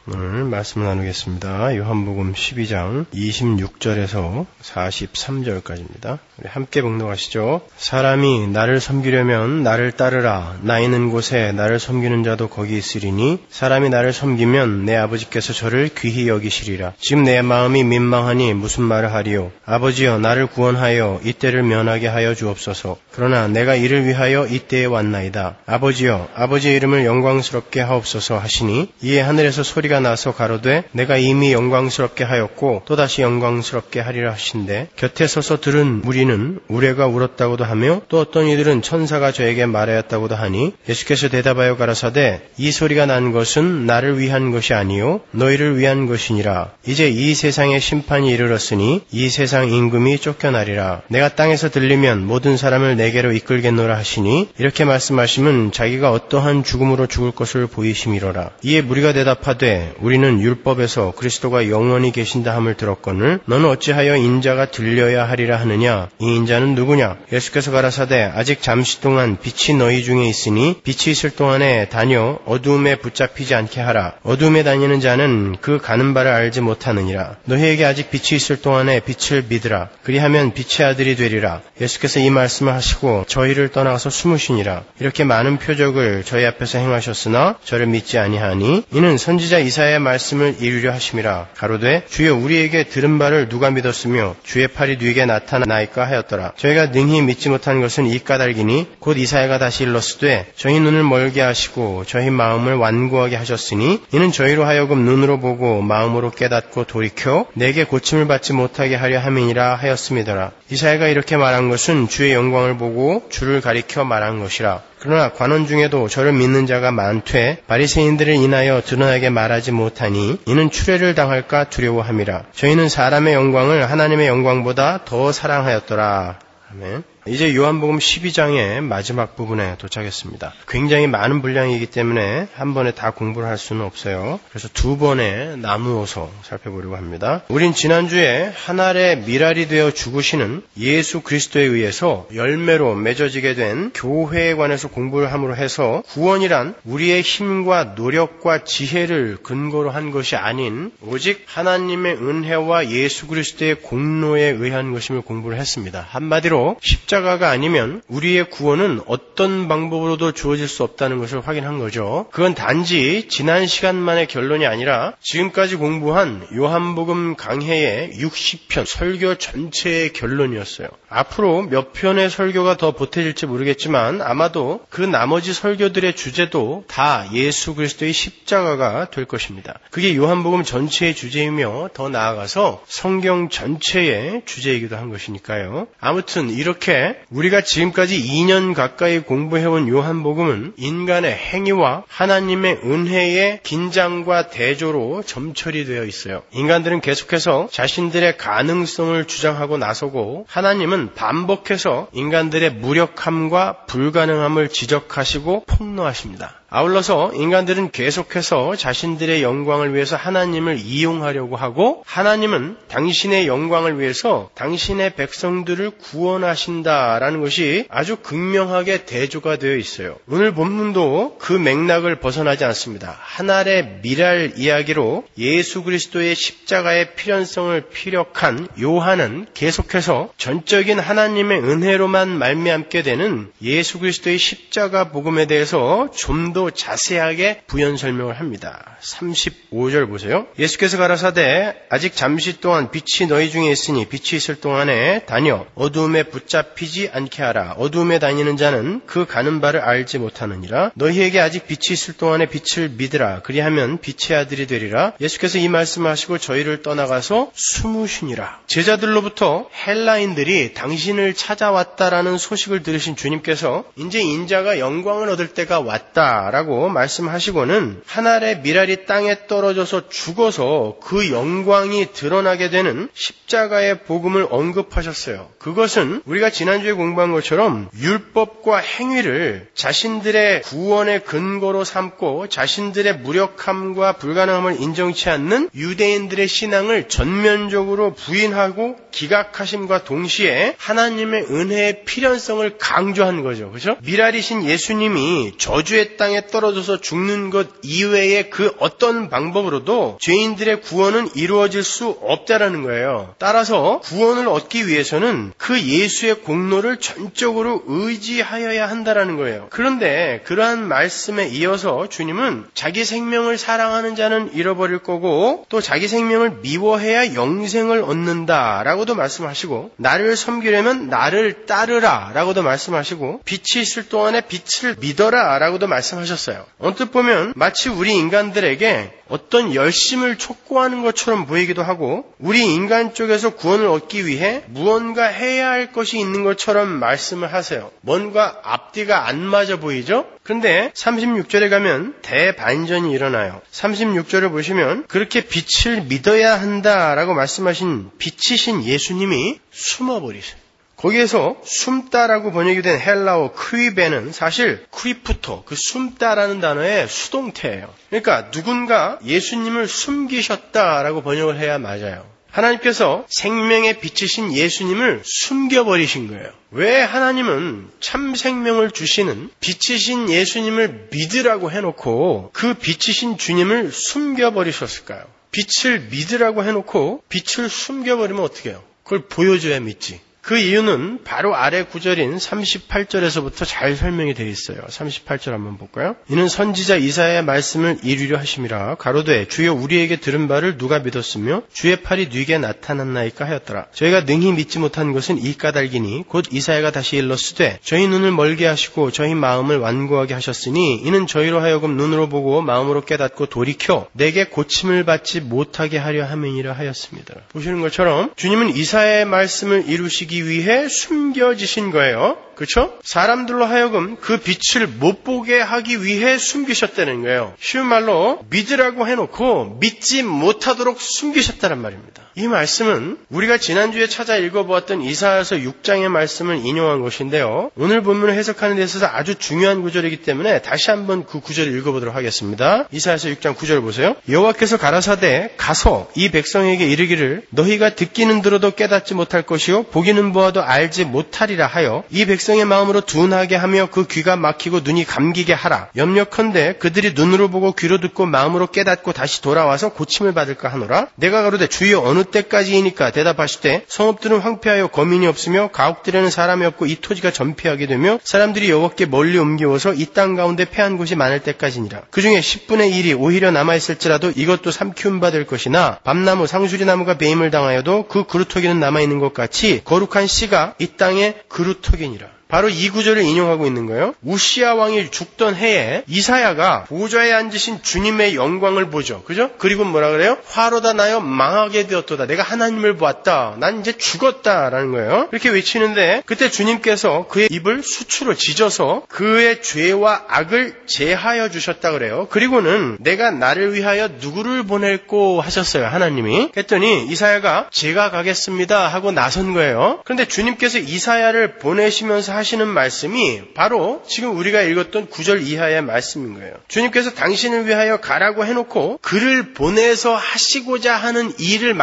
오늘 말씀을 나누겠습니다. 요한복음 12장 26절에서 43절까지입니다. 우리 함께 봉독하시죠. 사람이 나를 섬기려면 나를 따르라. 나 있는 곳에 나를 섬기는 자도 거기 있으리니 사람이 나를 섬기면 내 아버지께서 저를 귀히 여기시리라. 지금 내 마음이 민망하니 무슨 말을 하리요. 아버지여 나를 구원하여 이때를 면하게 하여 주옵소서. 그러나 내가 이를 위하여 이때에 왔나이다. 아버지여 아버지의 이름을 영광스럽게 하옵소서 하시니 이에 하늘에서 소리가 나서 가로되 내가 이미 영광스럽게 하였고 또다시 영광스럽게 하리라 하신대 곁에 서서 들은 무리는 우레가 울었다고도 하며 또 어떤 이들은 천사가 저에게 말하였다고도 하니 예수께서 대답하여 가라사대 이 소리가 난 것은 나를 위한 것이 아니요 너희를 위한 것이니라. 이제 이 세상의 심판이 이르렀으니 이 세상 임금이 쫓겨나리라. 내가 땅에서 들리면 모든 사람을 내게로 이끌겠노라 하시니 이렇게 말씀하시면 자기가 어떠한 죽음으로 죽을 것을 보이심이로라. 이에 무리가 대답하되 우리는 율법에서 그리스도가 영원히 계신다 함을 들었거늘 너는 어찌하여 인자가 들려야 하리라 하느냐. 이 인자는 누구냐. 예수께서 가라사대 아직 잠시 동안 빛이 너희 중에 있으니 빛이 있을 동안에 다녀 어두움에 붙잡히지 않게 하라. 어두움에 다니는 자는 그 가는 바를 알지 못하느니라. 너희에게 아직 빛이 있을 동안에 빛을 믿으라. 그리하면 빛의 아들이 되리라. 예수께서 이 말씀을 하시고 저희를 떠나가서 숨으시니라. 이렇게 많은 표적을 저희 앞에서 행하셨으나 저를 믿지 아니하니 이는 선지자 이사야의 말씀을 이루려 하심이라. 가로되 주여 우리에게 들은 바를 누가 믿었으며 주의 팔이 누구에게 나타나이까 하였더라. 저희가 능히 믿지 못한 것은 이 까닭이니 곧 이사야가 다시 일렀으되 저희 눈을 멀게 하시고 저희 마음을 완고하게 하셨으니 이는 저희로 하여금 눈으로 보고 마음으로 깨닫고 돌이켜 내게 고침을 받지 못하게 하려 함이니라 하였음이더라. 이사야가 이렇게 말한 것은 주의 영광을 보고 주를 가리켜 말한 것이라. 그러나 관원 중에도 저를 믿는 자가 많되 바리새인들을 인하여 드러나게 말하지 못하니 이는 추례를 당할까 두려워함이라. 저희는 사람의 영광을 하나님의 영광보다 더 사랑하였더라. 아멘. 이제 요한복음 12장의 마지막 부분에 도착했습니다. 굉장히 많은 분량이기 때문에 한 번에 다 공부를 할 수는 없어요. 그래서 두 번에 나누어서 살펴보려고 합니다. 우린 지난주에 한 알의 밀알이 되어 죽으시는 예수 그리스도에 의해서 열매로 맺어지게 된 교회에 관해서 공부를 함으로 해서 구원이란 우리의 힘과 노력과 지혜를 근거로 한 것이 아닌 오직 하나님의 은혜와 예수 그리스도의 공로에 의한 것임을 공부를 했습니다. 한마디로 십자가가 아니면 우리의 구원은 어떤 방법으로도 주어질 수 없다는 것을 확인한 거죠. 그건 단지 지난 시간만의 결론이 아니라 지금까지 공부한 요한복음 강해의 60편 설교 전체의 결론이었어요. 앞으로 몇 편의 설교가 더 보태질지 모르겠지만 아마도 그 나머지 설교들의 주제도 다 예수 그리스도의 십자가가 될 것입니다. 그게 요한복음 전체의 주제이며 더 나아가서 성경 전체의 주제이기도 한 것이니까요. 아무튼 이렇게 우리가 지금까지 2년 가까이 공부해온 요한복음은 인간의 행위와 하나님의 은혜의 긴장과 대조로 점철이 되어 있어요. 인간들은 계속해서 자신들의 가능성을 주장하고 나서고 하나님은 반복해서 인간들의 무력함과 불가능함을 지적하시고 폭로하십니다. 아울러서 인간들은 계속해서 자신들의 영광을 위해서 하나님을 이용하려고 하고 하나님은 당신의 영광을 위해서 당신의 백성들을 구원하신다라는 것이 아주 극명하게 대조가 되어 있어요. 오늘 본문도 그 맥락을 벗어나지 않습니다. 한 알의 밀알 이야기로 예수 그리스도의 십자가의 필연성을 피력한 요한은 계속해서 전적인 하나님의 은혜로만 말미암게 되는 예수 그리스도의 십자가 복음에 대해서 좀 더 자세하게 부연 설명을 합니다. 35절 보세요. 예수께서 가라사대 아직 잠시 동안 빛이 너희 중에 있으니 빛이 있을 동안에 다녀 어두움에 붙잡히지 않게 하라. 어두움에 다니는 자는 그 가는 바를 알지 못하느니라. 너희에게 아직 빛이 있을 동안에 빛을 믿으라. 그리하면 빛의 아들이 되리라. 예수께서 이 말씀을 하시고 저희를 떠나가서 숨으시니라. 제자들로부터 헬라인들이 당신을 찾아왔다라는 소식을 들으신 주님께서 이제 인자가 영광을 얻을 때가 왔다 라고 말씀하시고는 한 알의 밀알이 땅에 떨어져서 죽어서 그 영광이 드러나게 되는 십자가의 복음을 언급하셨어요. 그것은 우리가 지난주에 공부한 것처럼 율법과 행위를 자신들의 구원의 근거로 삼고 자신들의 무력함과 불가능함을 인정치 않는 유대인들의 신앙을 전면적으로 부인하고 기각하심과 동시에 하나님의 은혜의 필연성을 강조한 거죠. 그렇죠? 밀알이신 예수님이 저주의 땅에 불쌍에 떨어져서 죽는 것 이외의 그 어떤 방법으로도 죄인들의 구원은 이루어질 수 없다라는 거예요. 따라서 구원을 얻기 위해서는 그 예수의 공로를 전적으로 의지하여야 한다라는 거예요. 그런데 그러한 말씀에 이어서 주님은 자기 생명을 사랑하는 자는 잃어버릴 거고 또 자기 생명을 미워해야 영생을 얻는다라고도 말씀하시고 나를 섬기려면 나를 따르라 라고도 말씀하시고 빛이 있을 동안에 빛을 믿어라 라고도 말씀하셨어요. 언뜻 보면 마치 우리 인간들에게 어떤 열심을 촉구하는 것처럼 보이기도 하고 우리 인간 쪽에서 구원을 얻기 위해 무언가 해야 할 것이 있는 것처럼 말씀을 하세요. 뭔가 앞뒤가 안 맞아 보이죠? 그런데 36절에 가면 대반전이 일어나요. 36절을 보시면 그렇게 빛을 믿어야 한다라고 말씀하신 빛이신 예수님이 숨어버리세요. 거기에서 숨다라고 번역이 된 헬라어 크위베는 사실 크위프토, 그 숨다라는 단어의 수동태예요. 그러니까 누군가 예수님을 숨기셨다라고 번역을 해야 맞아요. 하나님께서 생명의 빛이신 예수님을 숨겨버리신 거예요. 왜 하나님은 참 생명을 주시는 빛이신 예수님을 믿으라고 해놓고 그 빛이신 주님을 숨겨버리셨을까요? 빛을 믿으라고 해놓고 빛을 숨겨버리면 어떻게 해요? 그걸 보여줘야 믿지. 그 이유는 바로 아래 구절인 38절에서부터 잘 설명이 되어 있어요. 38절 한번 볼까요? 이는 선지자 이사야의 말씀을 이루려 하심이라. 가로되 주여 우리에게 들은 바를 누가 믿었으며 주의 팔이 네게 나타났나이까 하였더라. 저희가 능히 믿지 못한 것은 이 까닭이니 곧 이사야가 다시 일렀으되 저희 눈을 멀게 하시고 저희 마음을 완고하게 하셨으니 이는 저희로 하여금 눈으로 보고 마음으로 깨닫고 돌이켜 내게 고침을 받지 못하게 하려 함이니라 하였습니다. 보시는 것처럼 주님은 이사야의 말씀을 이루시기 위해 숨겨지신 거예요. 그렇죠? 사람들로 하여금 그 빛을 못 보게 하기 위해 숨기셨다는 거예요. 쉬운 말로 믿으라고 해놓고 믿지 못하도록 숨기셨다는 말입니다. 이 말씀은 우리가 지난주에 찾아 읽어보았던 이사야서 6장의 말씀을 인용한 것인데요. 오늘 본문을 해석하는 데 있어서 아주 중요한 구절이기 때문에 다시 한번 그 구절을 읽어보도록 하겠습니다. 이사야서 6장 9절을 보세요. 여호와께서 가라사대 가서 이 백성에게 이르기를 너희가 듣기는 들어도 깨닫지 못할 것이요 보기는 보아도 알지 못하리라 하여 이 백성의 마음으로 둔하게 하며 그 귀가 막히고 눈이 감기게 하라. 염려컨대 그들이 눈으로 보고 귀로 듣고 마음으로 깨닫고 다시 돌아와서 고침을 받을까 하노라. 내가 가로되 주여 어느 때까지이니까 대답하시되 성읍들은 황폐하여 거민이 없으며 가옥들에는 사람이 없고 이 토지가 전폐하게 되며 사람들이 여호와께 멀리 옮겨워서 이 땅 가운데 패한 곳이 많을 때까지니라. 그중에 10분의 1이 오히려 남아있을지라도 이것도 삼키움 받을 것이나 밤나무 상수리나무가 배임을 당하여도 그 그루터기는 남아있는 것 같이 거룩한 씨가 이 땅의 그루터기니라. 바로 이 구절을 인용하고 있는 거예요. 우시야 왕이 죽던 해에 이사야가 보좌에 앉으신 주님의 영광을 보죠. 그죠? 그리고 뭐라 그래요? 화로다 나여 망하게 되었도다. 내가 하나님을 보았다. 난 이제 죽었다라는 거예요. 이렇게 외치는데 그때 주님께서 그의 입을 수추로 찢어서 그의 죄와 악을 제하여 주셨다 그래요. 그리고는 내가 나를 위하여 누구를 보낼꼬 하셨어요. 하나님이. 그랬더니 이사야가 제가 가겠습니다 하고 나선 거예요. 그런데 주님께서 이사야를 보내시면서 하시는 말씀이 바로 지금 우리가 읽었던 9절 이하의 말씀인 거예요. 주님께서 당신을 위하여 가라고 해놓고 그를 보내서 하시고자 하는 일을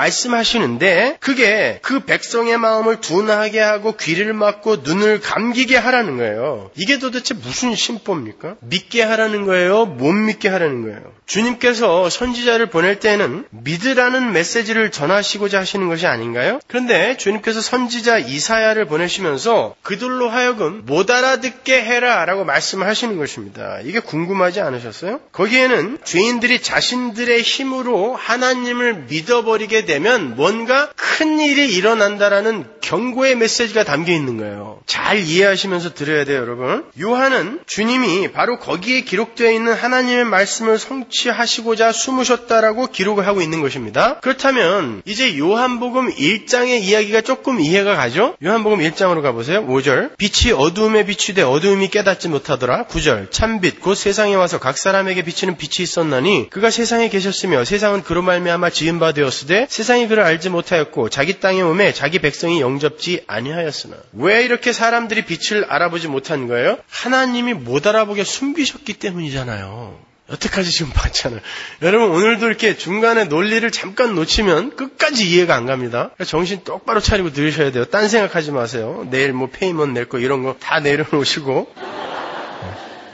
말씀하시는데 그게 그 백성의 마음을 둔하게 하고 귀를 막고 눈을 감기게 하라는 거예요. 이게 도대체 무슨 심보입니까? 믿게 하라는 거예요? 못 믿게 하라는 거예요? 주님께서 선지자를 보낼 때는 믿으라는 메시지를 전하시고자 하시는 것이 아닌가요? 그런데 주님께서 선지자 이사야를 보내시면서 그들로 하여금 못 알아듣게 해라 라고 말씀하시는 것입니다. 이게 궁금하지 않으셨어요? 거기에는 죄인들이 자신들의 힘으로 하나님을 믿어버리게 되면 뭔가 큰 일이 일어난다라는 경고의 메시지가 담겨 있는 거예요. 잘 이해하시면서 들어야 돼요, 여러분. 요한은 주님이 바로 거기에 기록되어 있는 하나님의 말씀을 성취하시고자 숨으셨다라고 기록을 하고 있는 것입니다. 그렇다면 이제 요한복음 1장의 이야기가 조금 이해가 가죠? 요한복음 1장으로 가보세요. 5절. 빛이 어두움에 비추되 어두움이 깨닫지 못하더라. 9절. 참빛 곧 세상에 와서 각 사람에게 비치는 빛이 있었나니 그가 세상에 계셨으며 세상은 그로 말미암아 지은 바 되었으되 세상이 그를 알지 못하였고 자기 땅에 오매 자기 백성이 영접지 아니하였으나. 왜 이렇게 사람들이 빛을 알아보지 못한 거예요? 하나님이 못 알아보게 숨기셨기 때문이잖아요. 여태까지 지금 봤잖아요. 여러분 오늘도 이렇게 중간에 논리를 잠깐 놓치면 끝까지 이해가 안 갑니다. 정신 똑바로 차리고 들으셔야 돼요. 딴 생각하지 마세요. 내일 뭐 페이먼 낼 거 이런 거 다 내려놓으시고.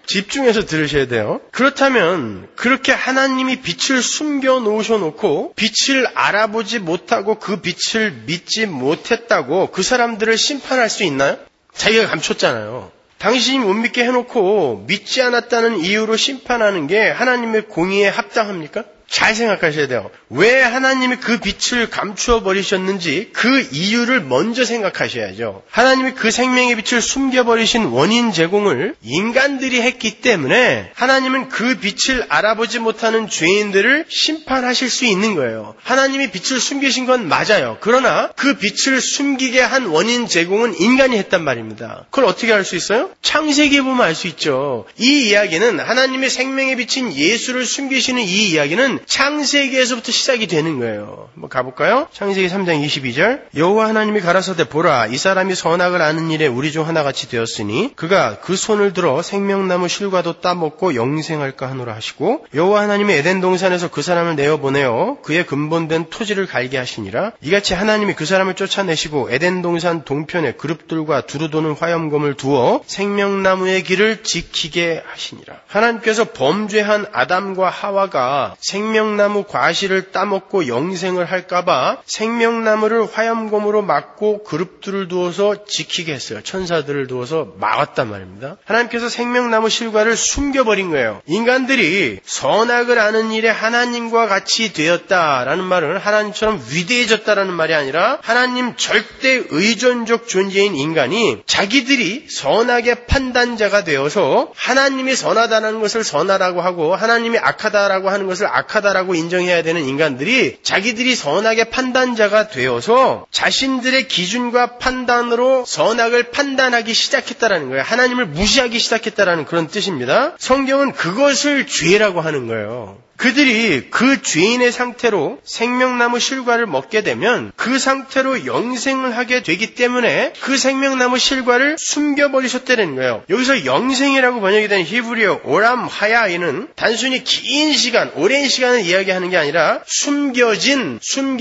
집중해서 들으셔야 돼요. 그렇다면 그렇게 하나님이 빛을 숨겨 놓으셔놓고 빛을 알아보지 못하고 그 빛을 믿지 못했다고 그 사람들을 심판할 수 있나요? 자기가 감췄잖아요. 당신이 못 믿게 해놓고 믿지 않았다는 이유로 심판하는 게 하나님의 공의에 합당합니까? 잘 생각하셔야 돼요. 왜 하나님이 그 빛을 감추어 버리셨는지 그 이유를 먼저 생각하셔야죠. 하나님이 그 생명의 빛을 숨겨버리신 원인 제공을 인간들이 했기 때문에 하나님은 그 빛을 알아보지 못하는 죄인들을 심판하실 수 있는 거예요. 하나님이 빛을 숨기신 건 맞아요. 그러나 그 빛을 숨기게 한 원인 제공은 인간이 했단 말입니다. 그걸 어떻게 알 수 있어요? 창세기에 보면 알 수 있죠. 이 이야기는 하나님의 생명의 빛인 예수를 숨기시는 이 이야기는 창세기에서부터 시작이 되는 거예요. 한번 가볼까요? 창세기 3장 22절. 여호와 하나님이 가라사대 보라 이 사람이 선악을 아는 일에 우리 중 하나같이 되었으니 그가 그 손을 들어 생명나무 실과도 따먹고 영생할까 하노라 하시고 여호와 하나님이 에덴 동산에서 그 사람을 내어보내어 그의 근본된 토지를 갈게 하시니라. 이같이 하나님이 그 사람을 쫓아내시고 에덴 동산 동편에 그룹들과 두루 도는 화염검을 두어 생명나무의 길을 지키게 하시니라. 하나님께서 범죄한 아담과 하와가 생명나무 과실을 따먹고 영생을 할까봐 생명나무를 화염검으로 막고 그룹들을 두어서 지키게 했어요. 천사들을 두어서 막았단 말입니다. 하나님께서 생명나무 실과를 숨겨버린 거예요. 인간들이 선악을 아는 일에 하나님과 같이 되었다라는 말은 하나님처럼 위대해졌다라는 말이 아니라 하나님 절대 의존적 존재인 인간이 자기들이 선악의 판단자가 되어서 하나님이 선하다는 것을 선하라고 하고 하나님이 악하다라고 하는 것을 악하다라고 인정해야 되는 인간들이 자기들이 선악의 판단자가 되어서 자신들의 기준과 판단으로 선악을 판단하기 시작했다라는 거예요. 하나님을 무시하기 시작했다라는 그런 뜻입니다. 성경은 그것을 죄라고 하는 거예요. 그들이 그 죄인의 상태로 생명나무 실과를 먹게 되면 그 상태로 영생을 하게 되기 때문에 그 생명나무 실과를 숨겨버리셨다는 거예요. 여기서 영생이라고 번역이 된 히브리어 오람 하야이는 단순히 긴 시간, 오랜 시간을 이야기하는 게 아니라 숨겨진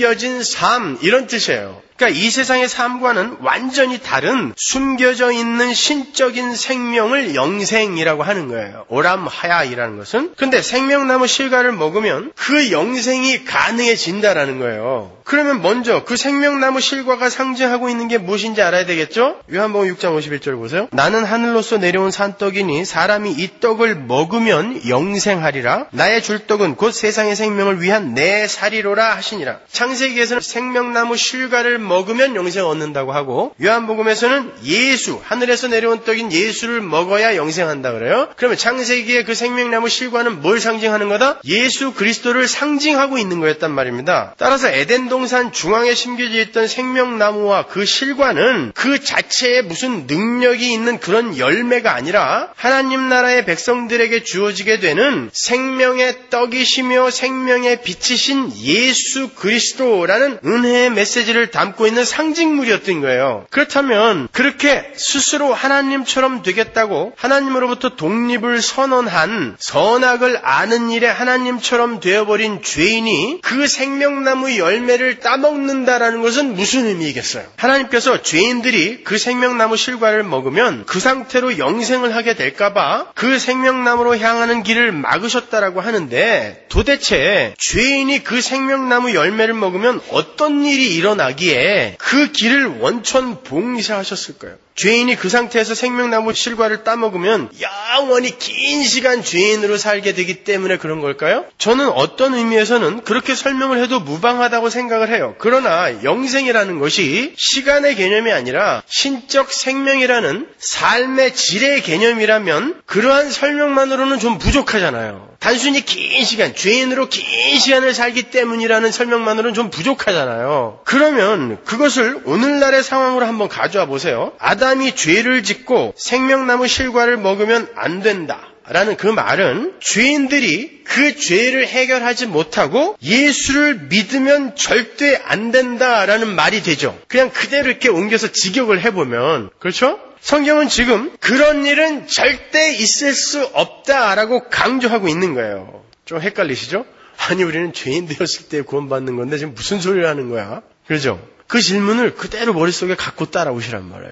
삶 이런 뜻이에요. 그러니까 이 세상의 삶과는 완전히 다른 숨겨져 있는 신적인 생명을 영생이라고 하는 거예요. 오람 하야이라는 것은. 근데 생명나무 실과를 먹으면 그 영생이 가능해진다라는 거예요. 그러면 먼저 그 생명나무 실과가 상징하고 있는 게 무엇인지 알아야 되겠죠? 요한복음 6장 51절 보세요. 나는 하늘로서 내려온 산떡이니 사람이 이 떡을 먹으면 영생하리라. 나의 줄 떡은 곧 세상의 생명을 위한 내 살이로라 하시니라. 창세기에서는 생명나무 실과를 먹으면 영생 얻는다고 하고 요한복음에서는 예수, 하늘에서 내려온 떡인 예수를 먹어야 영생한다 그래요. 그러면 창세기의 그 생명나무 실과는 뭘 상징하는 거다? 예수 그리스도를 상징하고 있는 거였단 말입니다. 따라서 에덴 동산 중앙에 심겨져 있던 생명나무와 그 실과는 그 자체에 무슨 능력이 있는 그런 열매가 아니라 하나님 나라의 백성들에게 주어지게 되는 생명의 떡이시며 생명의 빛이신 예수 그리스도라는 은혜의 메시지를 담고 있는 상징물이었던 거예요. 그렇다면 그렇게 스스로 하나님처럼 되겠다고 하나님으로부터 독립을 선언한 선악을 아는 일에 하나님처럼 되어버린 죄인이 그 생명나무 열매를 따먹는다라는 것은 무슨 의미이겠어요? 하나님께서 죄인들이 그 생명나무 실과를 먹으면 그 상태로 영생을 하게 될까봐 그 생명나무로 향하는 길을 막으셨다라고 하는데 도대체 죄인이 그 생명나무 열매를 먹으면 어떤 일이 일어나기에 그 길을 원천 봉쇄하셨을까요? 죄인이 그 상태에서 생명나무 실과를 따먹으면 영원히 긴 시간 죄인으로 살게 되기 때문에 그런 걸까요? 저는 어떤 의미에서는 그렇게 설명을 해도 무방하다고 생각을 해요. 그러나 영생이라는 것이 시간의 개념이 아니라 신적 생명이라는 삶의 질의 개념이라면 그러한 설명만으로는 좀 부족하잖아요. 단순히 긴 시간, 죄인으로 긴 시간을 살기 때문이라는 설명만으로는 좀 부족하잖아요. 그러면 그것을 오늘날의 상황으로 한번 가져와 보세요. 아담이 죄를 짓고 생명나무 실과를 먹으면 안 된다. 라는 그 말은 죄인들이 그 죄를 해결하지 못하고 예수를 믿으면 절대 안 된다라는 말이 되죠. 그냥 그대로 이렇게 옮겨서 직역을 해보면 그렇죠? 성경은 지금 그런 일은 절대 있을 수 없다라고 강조하고 있는 거예요. 좀 헷갈리시죠? 아니 우리는 죄인 되었을 때 구원받는 건데 지금 무슨 소리를 하는 거야? 그렇죠? 그 질문을 그대로 머릿속에 갖고 따라오시란 말이에요.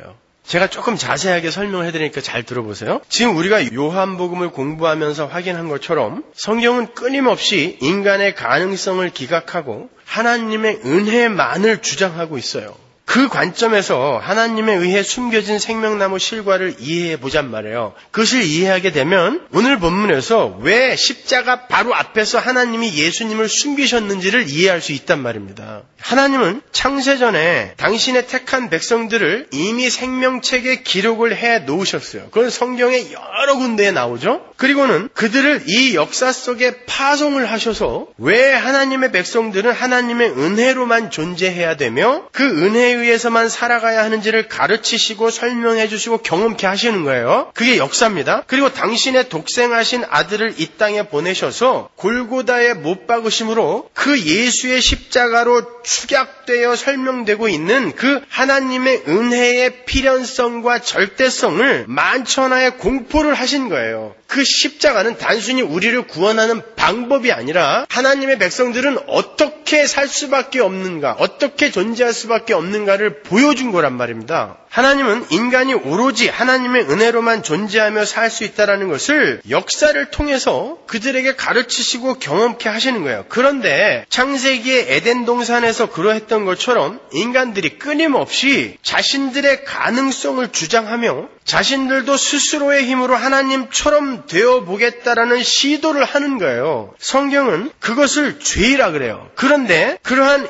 제가 조금 자세하게 설명을 해드리니까 잘 들어보세요. 지금 우리가 요한복음을 공부하면서 확인한 것처럼 성경은 끊임없이 인간의 가능성을 기각하고 하나님의 은혜만을 주장하고 있어요. 그 관점에서 하나님에 의해 숨겨진 생명나무 실과를 이해해 보잔 말이에요. 그것을 이해하게 되면 오늘 본문에서 왜 십자가 바로 앞에서 하나님이 예수님을 숨기셨는지를 이해할 수 있단 말입니다. 하나님은 창세전에 당신의 택한 백성들을 이미 생명책에 기록을 해 놓으셨어요. 그건 성경에 여러 군데에 나오죠. 그리고는 그들을 이 역사 속에 파송을 하셔서 왜 하나님의 백성들은 하나님의 은혜로만 존재해야 되며 그 은혜에 의해서만 살아가야 하는지를 가르치시고 설명해 주시고 경험케 하시는 거예요. 그게 역사입니다. 그리고 당신의 독생하신 아들을 이 땅에 보내셔서 골고다에 못 박으심으로 그 예수의 십자가로 축약되어 설명되고 있는 그 하나님의 은혜의 필연성과 절대성을 만천하에 공포를 하신 거예요. 그 십자가는 단순히 우리를 구원하는 방법이 아니라 하나님의 백성들은 어떻게 살 수밖에 없는가, 어떻게 존재할 수밖에 없는가를 보여준 거란 말입니다. 하나님은 인간이 오로지 하나님의 은혜로만 존재하며 살 수 있다는 것을 역사를 통해서 그들에게 가르치시고 경험케 하시는 거예요. 그런데 창세기의 에덴 동산에서 그러했던 것처럼 인간들이 끊임없이 자신들의 가능성을 주장하며 자신들도 스스로의 힘으로 하나님처럼 되어보겠다라는 시도를 하는 거예요. 성경은 그것을 죄라 그래요. 그런데 그러한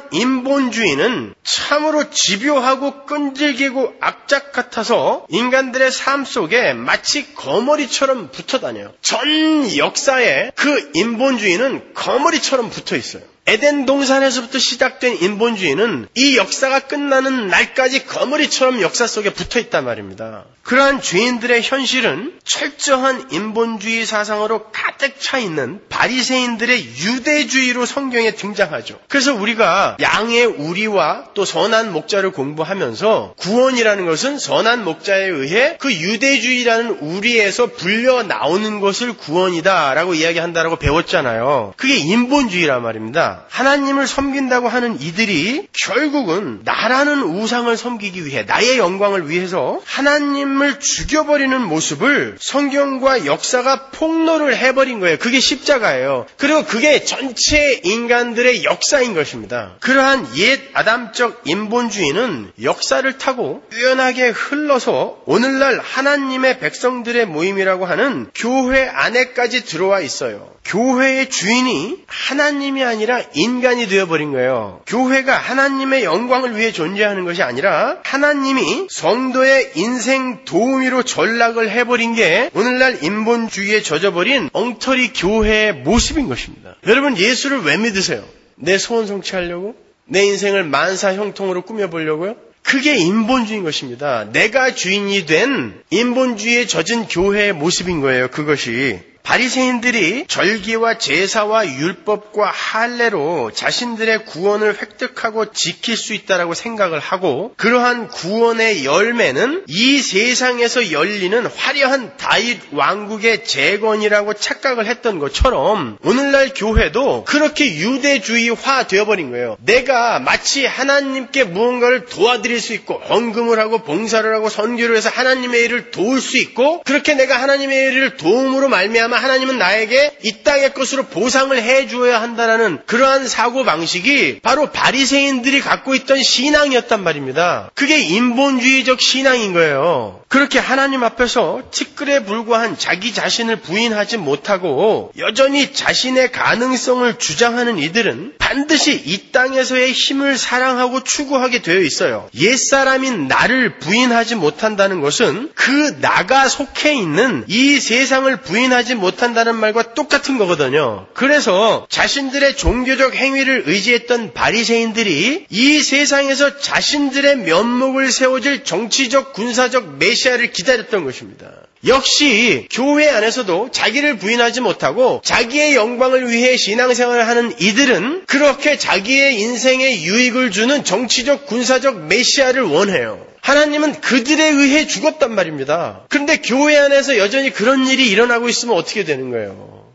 인본주의는 참으로 집요하고 끈질기고 악착 같아서 인간들의 삶 속에 마치 거머리처럼 붙어 다녀요. 전 역사에 그 인본주의는 거머리처럼 붙어 있어요. 에덴 동산에서부터 시작된 인본주의는 이 역사가 끝나는 날까지 거머리처럼 역사 속에 붙어 있단 말입니다. 그러한 죄인들의 현실은 철저한 인본주의 사상으로 가득 차 있는 바리새인들의 유대주의로 성경에 등장하죠. 그래서 우리가 양의 우리와 또 선한 목자를 공부하면서 구원이라는 것은 선한 목자에 의해 그 유대주의라는 우리에서 불려 나오는 것을 구원이다라고 이야기한다라고 배웠잖아요. 그게 인본주의란 말입니다. 하나님을 섬긴다고 하는 이들이 결국은 나라는 우상을 섬기기 위해 나의 영광을 위해서 하나님을 죽여버리는 모습을 성경과 역사가 폭로를 해버린 거예요. 그게 십자가예요. 그리고 그게 전체 인간들의 역사인 것입니다. 그러한 옛 아담적 인본주의는 역사를 타고 유연하게 흘러서 오늘날 하나님의 백성들의 모임이라고 하는 교회 안에까지 들어와 있어요. 교회의 주인이 하나님이 아니라 인간이 되어버린 거예요. 교회가 하나님의 영광을 위해 존재하는 것이 아니라 하나님이 성도의 인생 도우미로 전락을 해버린 게 오늘날 인본주의에 젖어버린 엉터리 교회의 모습인 것입니다. 여러분, 예수를 왜 믿으세요? 내 소원 성취하려고? 내 인생을 만사 형통으로 꾸며보려고요? 그게 인본주의인 것입니다. 내가 주인이 된 인본주의에 젖은 교회의 모습인 거예요. 그것이. 바리새인들이 절기와 제사와 율법과 할례로 자신들의 구원을 획득하고 지킬 수 있다라고 생각을 하고 그러한 구원의 열매는 이 세상에서 열리는 화려한 다윗 왕국의 재건이라고 착각을 했던 것처럼 오늘날 교회도 그렇게 유대주의화 되어버린 거예요. 내가 마치 하나님께 무언가를 도와드릴 수 있고 헌금을 하고 봉사를 하고 선교를 해서 하나님의 일을 도울 수 있고 그렇게 내가 하나님의 일을 도움으로 말미암아 하나님은 나에게 이 땅의 것으로 보상을 해주어야 한다는 그러한 사고방식이 바로 바리새인들이 갖고 있던 신앙이었단 말입니다. 그게 인본주의적 신앙인 거예요. 그렇게 하나님 앞에서 티끌에 불과한 자기 자신을 부인하지 못하고 여전히 자신의 가능성을 주장하는 이들은 반드시 이 땅에서의 힘을 사랑하고 추구하게 되어 있어요. 옛사람인 나를 부인하지 못한다는 것은 그 나가 속해 있는 이 세상을 부인하지 못한다는 말과 똑같은 거거든요. 그래서 자신들의 종교적 행위를 의지했던 바리새인들이 이 세상에서 자신들의 면목을 세워질 정치적 군사적 메시아를 기다렸던 것입니다. 역시 교회 안에서도 자기를 부인하지 못하고 자기의 영광을 위해 신앙생활을 하는 이들은 그렇게 자기의 인생에 유익을 주는 정치적 군사적 메시아를 원해요. 하나님은 그들에 의해 죽었단 말입니다. 그런데 교회 안에서 여전히 그런 일이 일어나고 있으면 어떻게 되는 거예요?